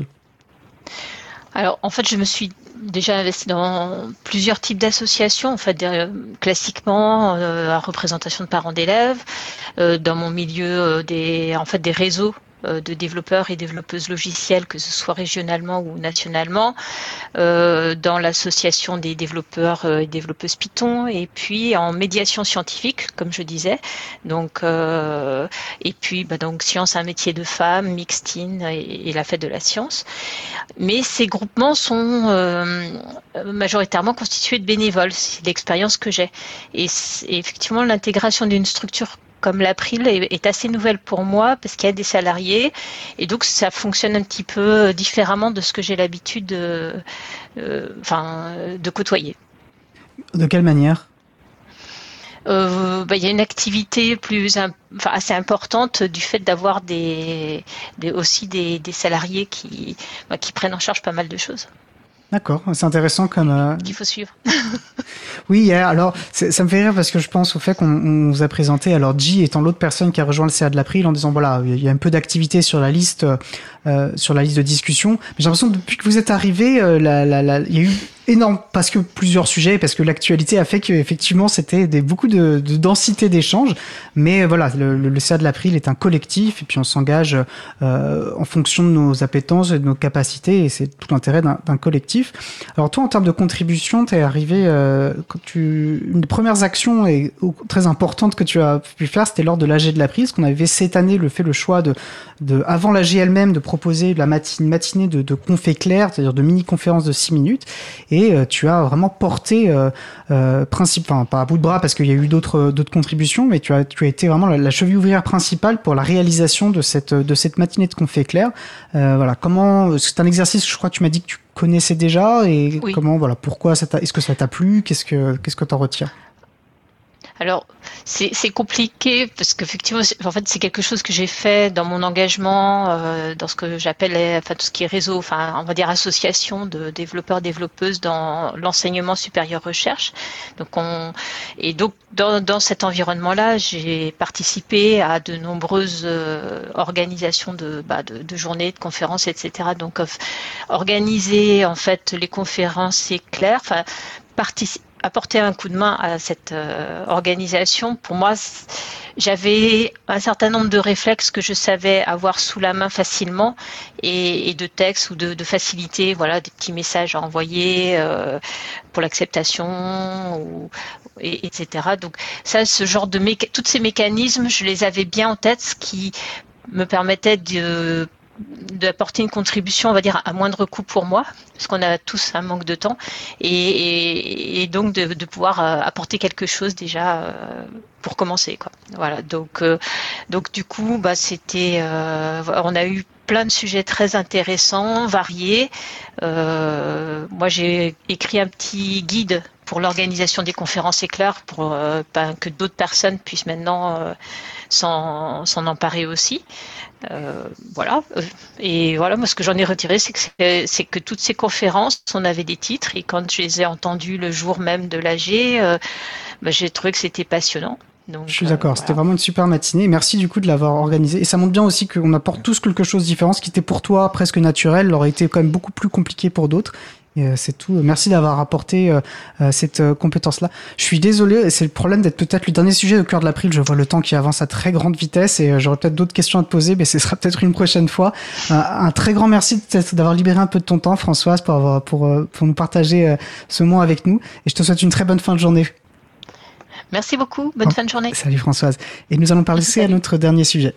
Alors, en fait, je me suis déjà investi dans plusieurs types d'associations, en fait, euh, classiquement euh, à représentation de parents d'élèves, euh, dans mon milieu euh, des, en fait, des réseaux euh, de développeurs et développeuses logicielles, que ce soit régionalement ou nationalement, euh, dans l'association des développeurs euh, et développeuses Python, et puis en médiation scientifique, comme je disais, donc euh, et puis bah, donc science un métier de femme, Mixtine et, et la fête de la science. Mais ces groupements sont euh, majoritairement constitués de bénévoles, c'est l'expérience que j'ai. Et, et effectivement, l'intégration d'une structure comme l'April est, est assez nouvelle pour moi parce qu'il y a des salariés et donc ça fonctionne un petit peu différemment de ce que j'ai l'habitude de, euh, enfin, de côtoyer. De quelle manière ? Euh, bah, il y a une activité plus, enfin, assez importante du fait d'avoir des, des aussi des, des salariés qui, bah, qui prennent en charge pas mal de choses. D'accord, c'est intéressant comme... Euh... qu'il faut suivre. Oui, alors ça me fait rire parce que je pense au fait qu'on on vous a présenté, alors G étant l'autre personne qui a rejoint le C A de l'April en disant voilà, il y a un peu d'activité sur la liste, euh, sur la liste de discussion, mais j'ai l'impression que depuis que vous êtes arrivé, euh, la, la, la, il y a eu énorme, parce que plusieurs sujets, parce que l'actualité a fait qu'effectivement c'était des, beaucoup de, de densité d'échanges, mais voilà, le, le, le C A de l'April est un collectif et puis on s'engage euh, en fonction de nos appétences et de nos capacités et c'est tout l'intérêt d'un, d'un collectif. Alors toi, en termes de contribution, t'es arrivé, euh, quand tu, une des premières actions et, très importantes que tu as pu faire, c'était lors de l'A G de l'April, parce qu'on avait cette année le fait le choix de, de avant l'A G elle-même, de proposer proposé la mati- une matinée de, de conf éclair, c'est-à-dire de mini-conférences de six minutes, et euh, tu as vraiment porté euh, euh, principe, enfin pas à bout de bras parce qu'il y a eu d'autres d'autres contributions, mais tu as tu as été vraiment la, la cheville ouvrière principale pour la réalisation de cette de cette matinée de conf éclair. Euh, voilà, comment c'est un exercice, je crois que tu m'as dit que tu connaissais déjà, et Oui. comment voilà pourquoi ça t'a, est-ce que ça t'a plu, qu'est-ce que qu'est-ce que t'en retires? Alors, c'est c'est compliqué parce qu'effectivement, c'est- en fait, c'est quelque chose que j'ai fait dans mon engagement, euh, dans ce que j'appelle, les- enfin, tout ce qui est réseau, enfin, on va dire association de développeurs, développeuses dans l'enseignement supérieur recherche. Donc, on, et donc, dans, dans cet environnement-là, j'ai participé à de nombreuses euh, organisations de, bah, de, de journées, de conférences, et cetera. Donc, euh, organiser, en fait, les conférences, c'est clair. Enfin, participer, apporter un coup de main à cette euh, organisation, pour moi, c- j'avais un certain nombre de réflexes que je savais avoir sous la main facilement, et, et de textes ou de, de facilité, voilà, des petits messages à envoyer euh, pour l'acceptation, ou, et, etc. Donc ça, ce genre de méca- tous ces mécanismes, je les avais bien en tête, ce qui me permettait de d'apporter une contribution, on va dire, à moindre coût pour moi, parce qu'on a tous un manque de temps, et, et, et donc de, de pouvoir euh, apporter quelque chose déjà euh, pour commencer, quoi. Voilà. Donc, euh, donc du coup, bah, c'était, euh, on a eu plein de sujets très intéressants, variés. Euh, moi, j'ai écrit un petit guide pour l'organisation des conférences éclairs, pour euh, ben, que d'autres personnes puissent maintenant euh, s'en, s'en emparer aussi. Euh, voilà. Et voilà, moi, ce que j'en ai retiré, c'est que, c'est, c'est que toutes ces conférences, on avait des titres, et quand je les ai entendues le jour même de l'A G, euh, bah, j'ai trouvé que c'était passionnant. Donc, Je suis d'accord, euh, c'était voilà. vraiment une super matinée. Merci du coup de l'avoir organisée. Et ça montre bien aussi qu'on apporte tous quelque chose de différent. Ce qui était pour toi presque naturel aurait été quand même beaucoup plus compliqué pour d'autres. Et euh, c'est tout. Merci d'avoir apporté euh, euh, cette euh, compétence-là. Je suis désolé, c'est le problème d'être peut-être le dernier sujet au cœur de l'April. Je vois le temps qui avance à très grande vitesse, et euh, j'aurais peut-être d'autres questions à te poser, mais ce sera peut-être une prochaine fois. Euh, un très grand merci peut-être d'avoir libéré un peu de ton temps, Françoise, pour, avoir, pour, euh, pour nous partager euh, ce moment avec nous. Et je te souhaite une très bonne fin de journée. Merci beaucoup. Bonne Oh, fin de journée. Salut Françoise. Et nous allons passer à notre dernier sujet.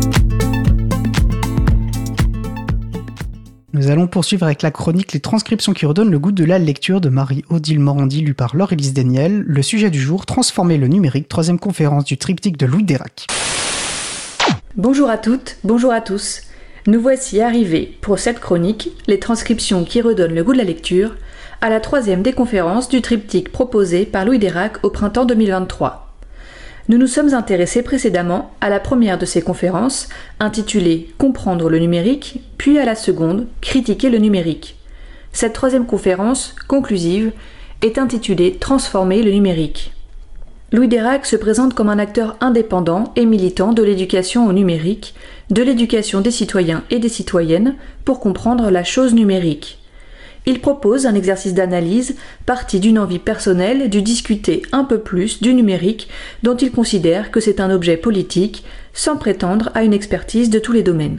Nous allons poursuivre avec la chronique Les transcriptions qui redonnent le goût de la lecture de Marie-Odile Morandi, lue par Laure-Élise Desniel. Le sujet du jour, transformer le numérique, troisième conférence du triptyque de Louis Dérac. Bonjour à toutes, bonjour à tous. Nous voici arrivés pour cette chronique, les transcriptions qui redonnent le goût de la lecture, à la troisième des conférences du triptyque proposé par Louis Dérac au printemps deux mille vingt-trois. Nous nous sommes intéressés précédemment à la première de ces conférences, intitulée « Comprendre le numérique », puis à la seconde « Critiquer le numérique ». Cette troisième conférence, conclusive, est intitulée « Transformer le numérique ». Louis Dérac se présente comme un acteur indépendant et militant de l'éducation au numérique, de l'éducation des citoyens et des citoyennes pour comprendre la chose numérique. Il propose un exercice d'analyse parti d'une envie personnelle de discuter un peu plus du numérique dont il considère que c'est un objet politique sans prétendre à une expertise de tous les domaines.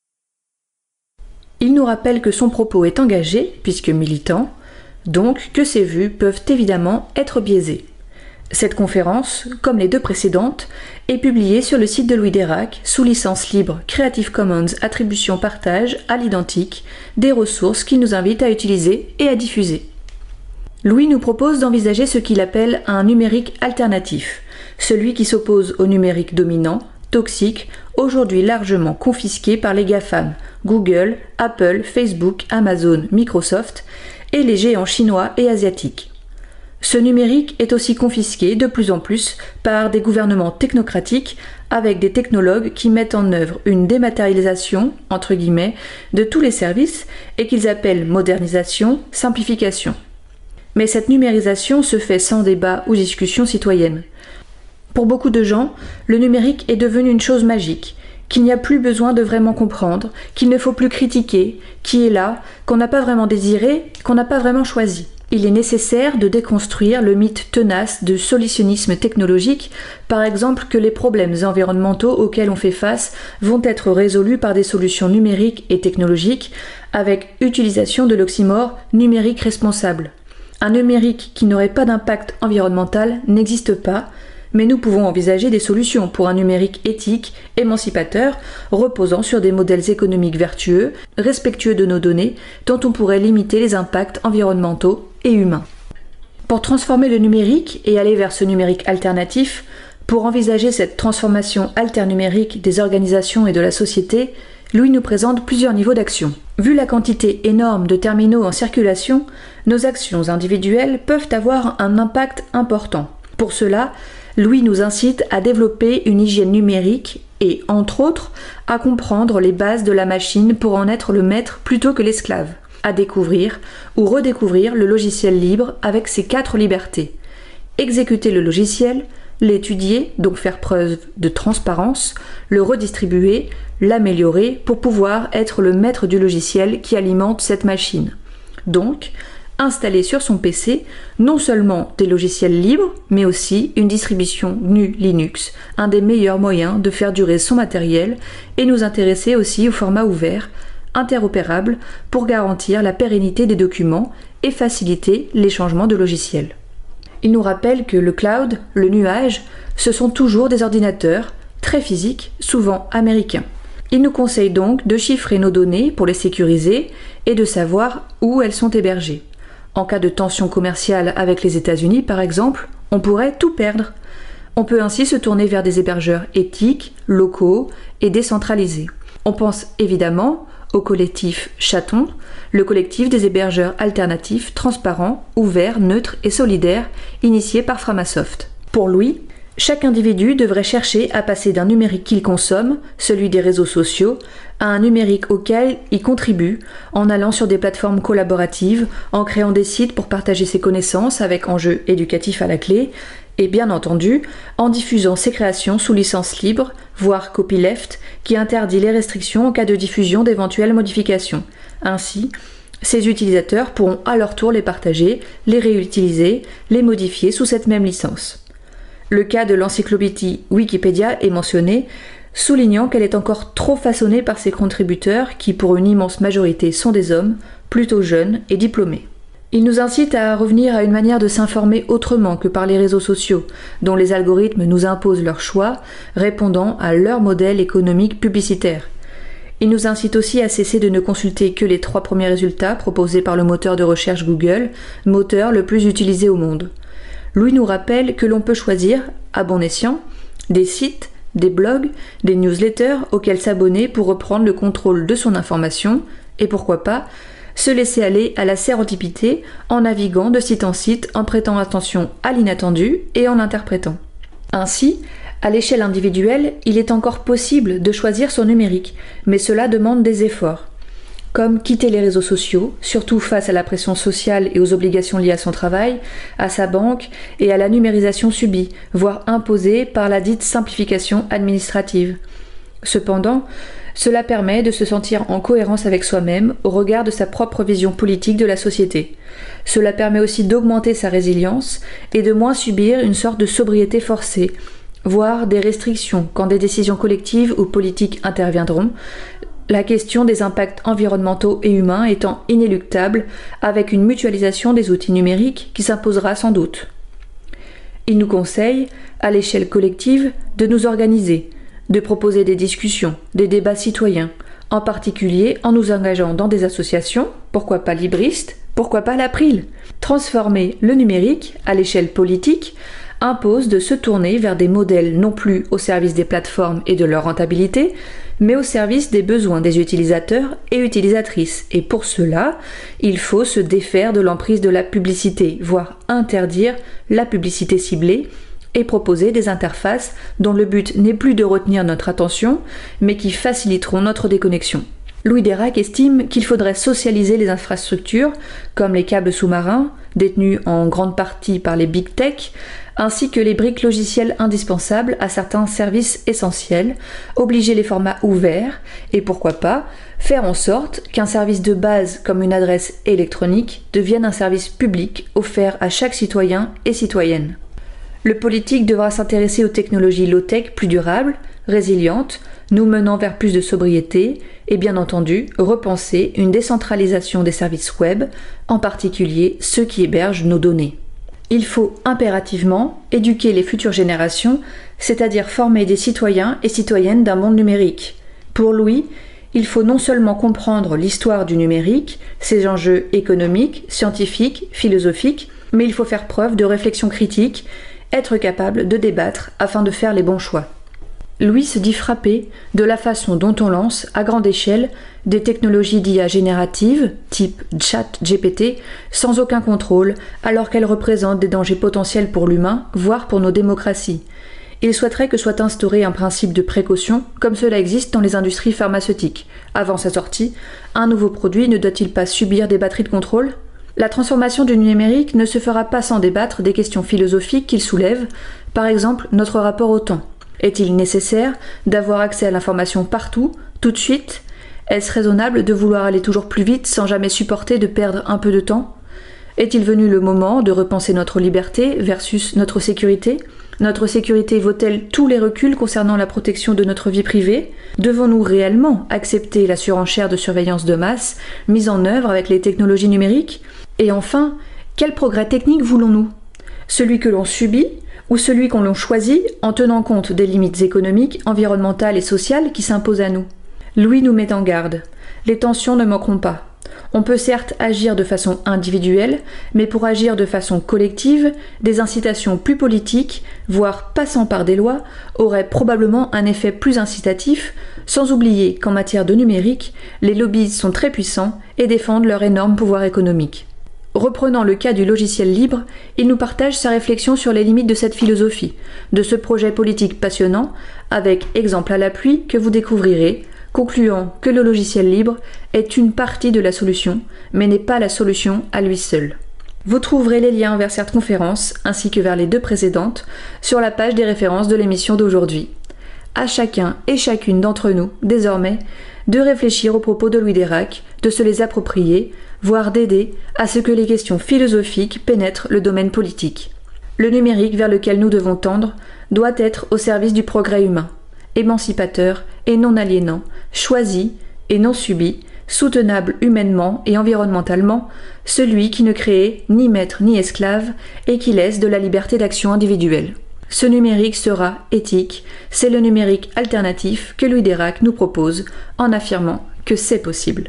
Il nous rappelle que son propos est engagé, puisque militant, donc que ses vues peuvent évidemment être biaisées. Cette conférence, comme les deux précédentes, est publiée sur le site de Louis Dérac sous licence libre Creative Commons Attribution Partage à l'identique, des ressources qu'il nous invite à utiliser et à diffuser. Louis nous propose d'envisager ce qu'il appelle un numérique alternatif, celui qui s'oppose au numérique dominant, toxique, aujourd'hui largement confisqué par les GAFAM, Google, Apple, Facebook, Amazon, Microsoft et les géants chinois et asiatiques. Ce numérique est aussi confisqué de plus en plus par des gouvernements technocratiques avec des technologues qui mettent en œuvre une dématérialisation, entre guillemets, de tous les services et qu'ils appellent modernisation, simplification. Mais cette numérisation se fait sans débat ou discussion citoyenne. Pour beaucoup de gens, le numérique est devenu une chose magique, qu'il n'y a plus besoin de vraiment comprendre, qu'il ne faut plus critiquer, qui est là, qu'on n'a pas vraiment désiré, qu'on n'a pas vraiment choisi. Il est nécessaire de déconstruire le mythe tenace de solutionnisme technologique, par exemple que les problèmes environnementaux auxquels on fait face vont être résolus par des solutions numériques et technologiques, avec utilisation de l'oxymore numérique responsable. Un numérique qui n'aurait pas d'impact environnemental n'existe pas, Mais nous pouvons envisager des solutions pour un numérique éthique, émancipateur, reposant sur des modèles économiques vertueux, respectueux de nos données, dont on pourrait limiter les impacts environnementaux et humains. Pour transformer le numérique et aller vers ce numérique alternatif, pour envisager cette transformation alternumérique des organisations et de la société, Louis nous présente plusieurs niveaux d'action. Vu la quantité énorme de terminaux en circulation, nos actions individuelles peuvent avoir un impact important. Pour cela, Louis nous incite à développer une hygiène numérique et, entre autres, à comprendre les bases de la machine pour en être le maître plutôt que l'esclave, à découvrir ou redécouvrir le logiciel libre avec ses quatre libertés. Exécuter le logiciel, l'étudier, donc faire preuve de transparence, le redistribuer, l'améliorer pour pouvoir être le maître du logiciel qui alimente cette machine. Donc, installer sur son P C non seulement des logiciels libres, mais aussi une distribution G N U Linux, un des meilleurs moyens de faire durer son matériel, et nous intéresser aussi au format ouvert, interopérable, pour garantir la pérennité des documents et faciliter les changements de logiciels. Il nous rappelle que le cloud, le nuage, ce sont toujours des ordinateurs, très physiques, souvent américains. Il nous conseille donc de chiffrer nos données pour les sécuriser et de savoir où elles sont hébergées. En cas de tension commerciale avec les États-Unis, par exemple, on pourrait tout perdre. On peut ainsi se tourner vers des hébergeurs éthiques, locaux et décentralisés. On pense évidemment au collectif Chaton, le collectif des hébergeurs alternatifs, transparents, ouverts, neutres et solidaires, initié par Framasoft. Pour Louis, chaque individu devrait chercher à passer d'un numérique qu'il consomme, celui des réseaux sociaux, à un numérique auquel il contribue, en allant sur des plateformes collaboratives, en créant des sites pour partager ses connaissances avec enjeux éducatifs à la clé, et bien entendu, en diffusant ses créations sous licence libre, voire copyleft, qui interdit les restrictions en cas de diffusion d'éventuelles modifications. Ainsi, ces utilisateurs pourront à leur tour les partager, les réutiliser, les modifier sous cette même licence. Le cas de l'encyclopédie Wikipédia est mentionné, soulignant qu'elle est encore trop façonnée par ses contributeurs qui, pour une immense majorité, sont des hommes, plutôt jeunes et diplômés. Il nous incite à revenir à une manière de s'informer autrement que par les réseaux sociaux, dont les algorithmes nous imposent leur choix, répondant à leur modèle économique publicitaire. Il nous incite aussi à cesser de ne consulter que les trois premiers résultats proposés par le moteur de recherche Google, moteur le plus utilisé au monde. Louis nous rappelle que l'on peut choisir, à bon escient, des sites, des blogs, des newsletters auxquels s'abonner pour reprendre le contrôle de son information, et pourquoi pas, se laisser aller à la sérendipité en naviguant de site en site, en prêtant attention à l'inattendu et en l'interprétant. Ainsi, à l'échelle individuelle, il est encore possible de choisir son numérique, mais cela demande des efforts, comme quitter les réseaux sociaux, surtout face à la pression sociale et aux obligations liées à son travail, à sa banque et à la numérisation subie, voire imposée par la dite simplification administrative. Cependant, cela permet de se sentir en cohérence avec soi-même au regard de sa propre vision politique de la société. Cela permet aussi d'augmenter sa résilience et de moins subir une sorte de sobriété forcée, voire des restrictions quand des décisions collectives ou politiques interviendront, la question des impacts environnementaux et humains étant inéluctable avec une mutualisation des outils numériques qui s'imposera sans doute. Il nous conseille, à l'échelle collective, de nous organiser, de proposer des discussions, des débats citoyens, en particulier en nous engageant dans des associations, pourquoi pas libristes, pourquoi pas l'April. Transformer le numérique, à l'échelle politique, impose de se tourner vers des modèles non plus au service des plateformes et de leur rentabilité, mais au service des besoins des utilisateurs et utilisatrices. Et pour cela, il faut se défaire de l'emprise de la publicité, voire interdire la publicité ciblée, et proposer des interfaces dont le but n'est plus de retenir notre attention, mais qui faciliteront notre déconnexion. Louis Dérac estime qu'il faudrait socialiser les infrastructures, comme les câbles sous-marins, détenus en grande partie par les big tech, ainsi que les briques logicielles indispensables à certains services essentiels, obliger les formats ouverts, et pourquoi pas, faire en sorte qu'un service de base comme une adresse électronique devienne un service public offert à chaque citoyen et citoyenne. Le politique devra s'intéresser aux technologies low-tech plus durables, résilientes, nous menant vers plus de sobriété et bien entendu repenser une décentralisation des services web, en particulier ceux qui hébergent nos données. Il faut impérativement éduquer les futures générations, c'est-à-dire former des citoyens et citoyennes d'un monde numérique. Pour Louis, il faut non seulement comprendre l'histoire du numérique, ses enjeux économiques, scientifiques, philosophiques, mais il faut faire preuve de réflexion critique, être capable de débattre afin de faire les bons choix. Louis se dit frappé de la façon dont on lance, à grande échelle, des technologies d'I A génératives, type ChatGPT, sans aucun contrôle, alors qu'elles représentent des dangers potentiels pour l'humain, voire pour nos démocraties. Il souhaiterait que soit instauré un principe de précaution, comme cela existe dans les industries pharmaceutiques. Avant sa sortie, un nouveau produit ne doit-il pas subir des batteries de contrôle ? La transformation du numérique ne se fera pas sans débattre des questions philosophiques qu'il soulève, par exemple notre rapport au temps. Est-il nécessaire d'avoir accès à l'information partout, tout de suite ? Est-ce raisonnable de vouloir aller toujours plus vite sans jamais supporter de perdre un peu de temps ? Est-il venu le moment de repenser notre liberté versus notre sécurité ? Notre sécurité vaut-elle tous les reculs concernant la protection de notre vie privée ? Devons-nous réellement accepter la surenchère de surveillance de masse mise en œuvre avec les technologies numériques ? Et enfin, quel progrès technique voulons-nous ? Celui que l'on subit ou celui qu'on l'on choisit en tenant compte des limites économiques, environnementales et sociales qui s'imposent à nous ? Louis nous met en garde. Les tensions ne manqueront pas. On peut certes agir de façon individuelle, mais pour agir de façon collective, des incitations plus politiques, voire passant par des lois, auraient probablement un effet plus incitatif, sans oublier qu'en matière de numérique, les lobbies sont très puissants et défendent leur énorme pouvoir économique. Reprenant le cas du logiciel libre, il nous partage sa réflexion sur les limites de cette philosophie, de ce projet politique passionnant, avec exemple à l'appui que vous découvrirez, concluant que le logiciel libre est une partie de la solution, mais n'est pas la solution à lui seul. Vous trouverez les liens vers cette conférence, ainsi que vers les deux précédentes, sur la page des références de l'émission d'aujourd'hui. À chacun et chacune d'entre nous, désormais, de réfléchir aux propos de Louis Dérac, de se les approprier, voire d'aider à ce que les questions philosophiques pénètrent le domaine politique. Le numérique vers lequel nous devons tendre doit être au service du progrès humain, émancipateur et non aliénant, choisi et non subi, soutenable humainement et environnementalement, celui qui ne crée ni maître ni esclave et qui laisse de la liberté d'action individuelle. Ce numérique sera éthique, c'est le numérique alternatif que Louis Dérac nous propose en affirmant que c'est possible.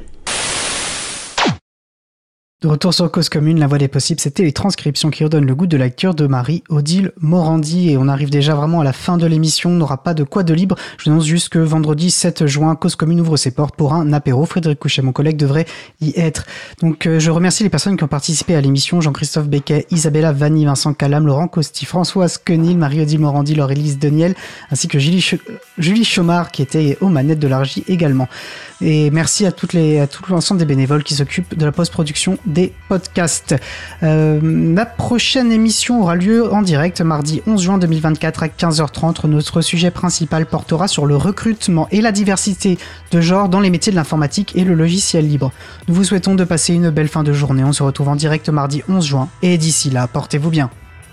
De retour sur Cause Commune, la voie des possibles, c'était les transcriptions qui redonnent le goût de la lecture de Marie-Odile Morandi. Et on arrive déjà vraiment à la fin de l'émission, on n'aura pas de quoi de libre. Je vous annonce juste que vendredi sept juin, Cause Commune ouvre ses portes pour un apéro. Frédéric Couchet, mon collègue, devrait y être. Donc euh, je remercie les personnes qui ont participé à l'émission. Jean-Christophe Becquet, Isabella Vanni, Vincent Calam, Laurent Costi, Françoise Quenil, Marie-Odile Morandi, Laure-Élise Deniel, ainsi que Julie, Ch- Julie Chaumard qui était aux manettes de la régie également. Et merci à, toutes les, à tout l'ensemble des bénévoles qui s'occupent de la post-production des podcasts. Euh, la prochaine émission aura lieu en direct mardi onze juin deux mille vingt-quatre à quinze heures trente. Notre sujet principal portera sur le recrutement et la diversité de genre dans les métiers de l'informatique et le logiciel libre. Nous vous souhaitons de passer une belle fin de journée. On se retrouve en direct mardi onze juin et d'ici là, portez-vous bien.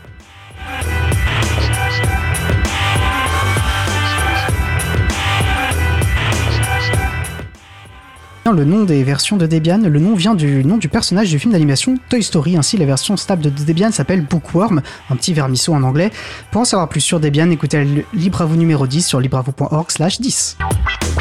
Le nom des versions de Debian, le nom vient du nom du personnage du film d'animation Toy Story. Ainsi, la version stable de Debian s'appelle Bookworm, un petit vermisseau en anglais. Pour en savoir plus sur Debian, écoutez Libre à vous numéro dix sur libre à vous point org slash dix.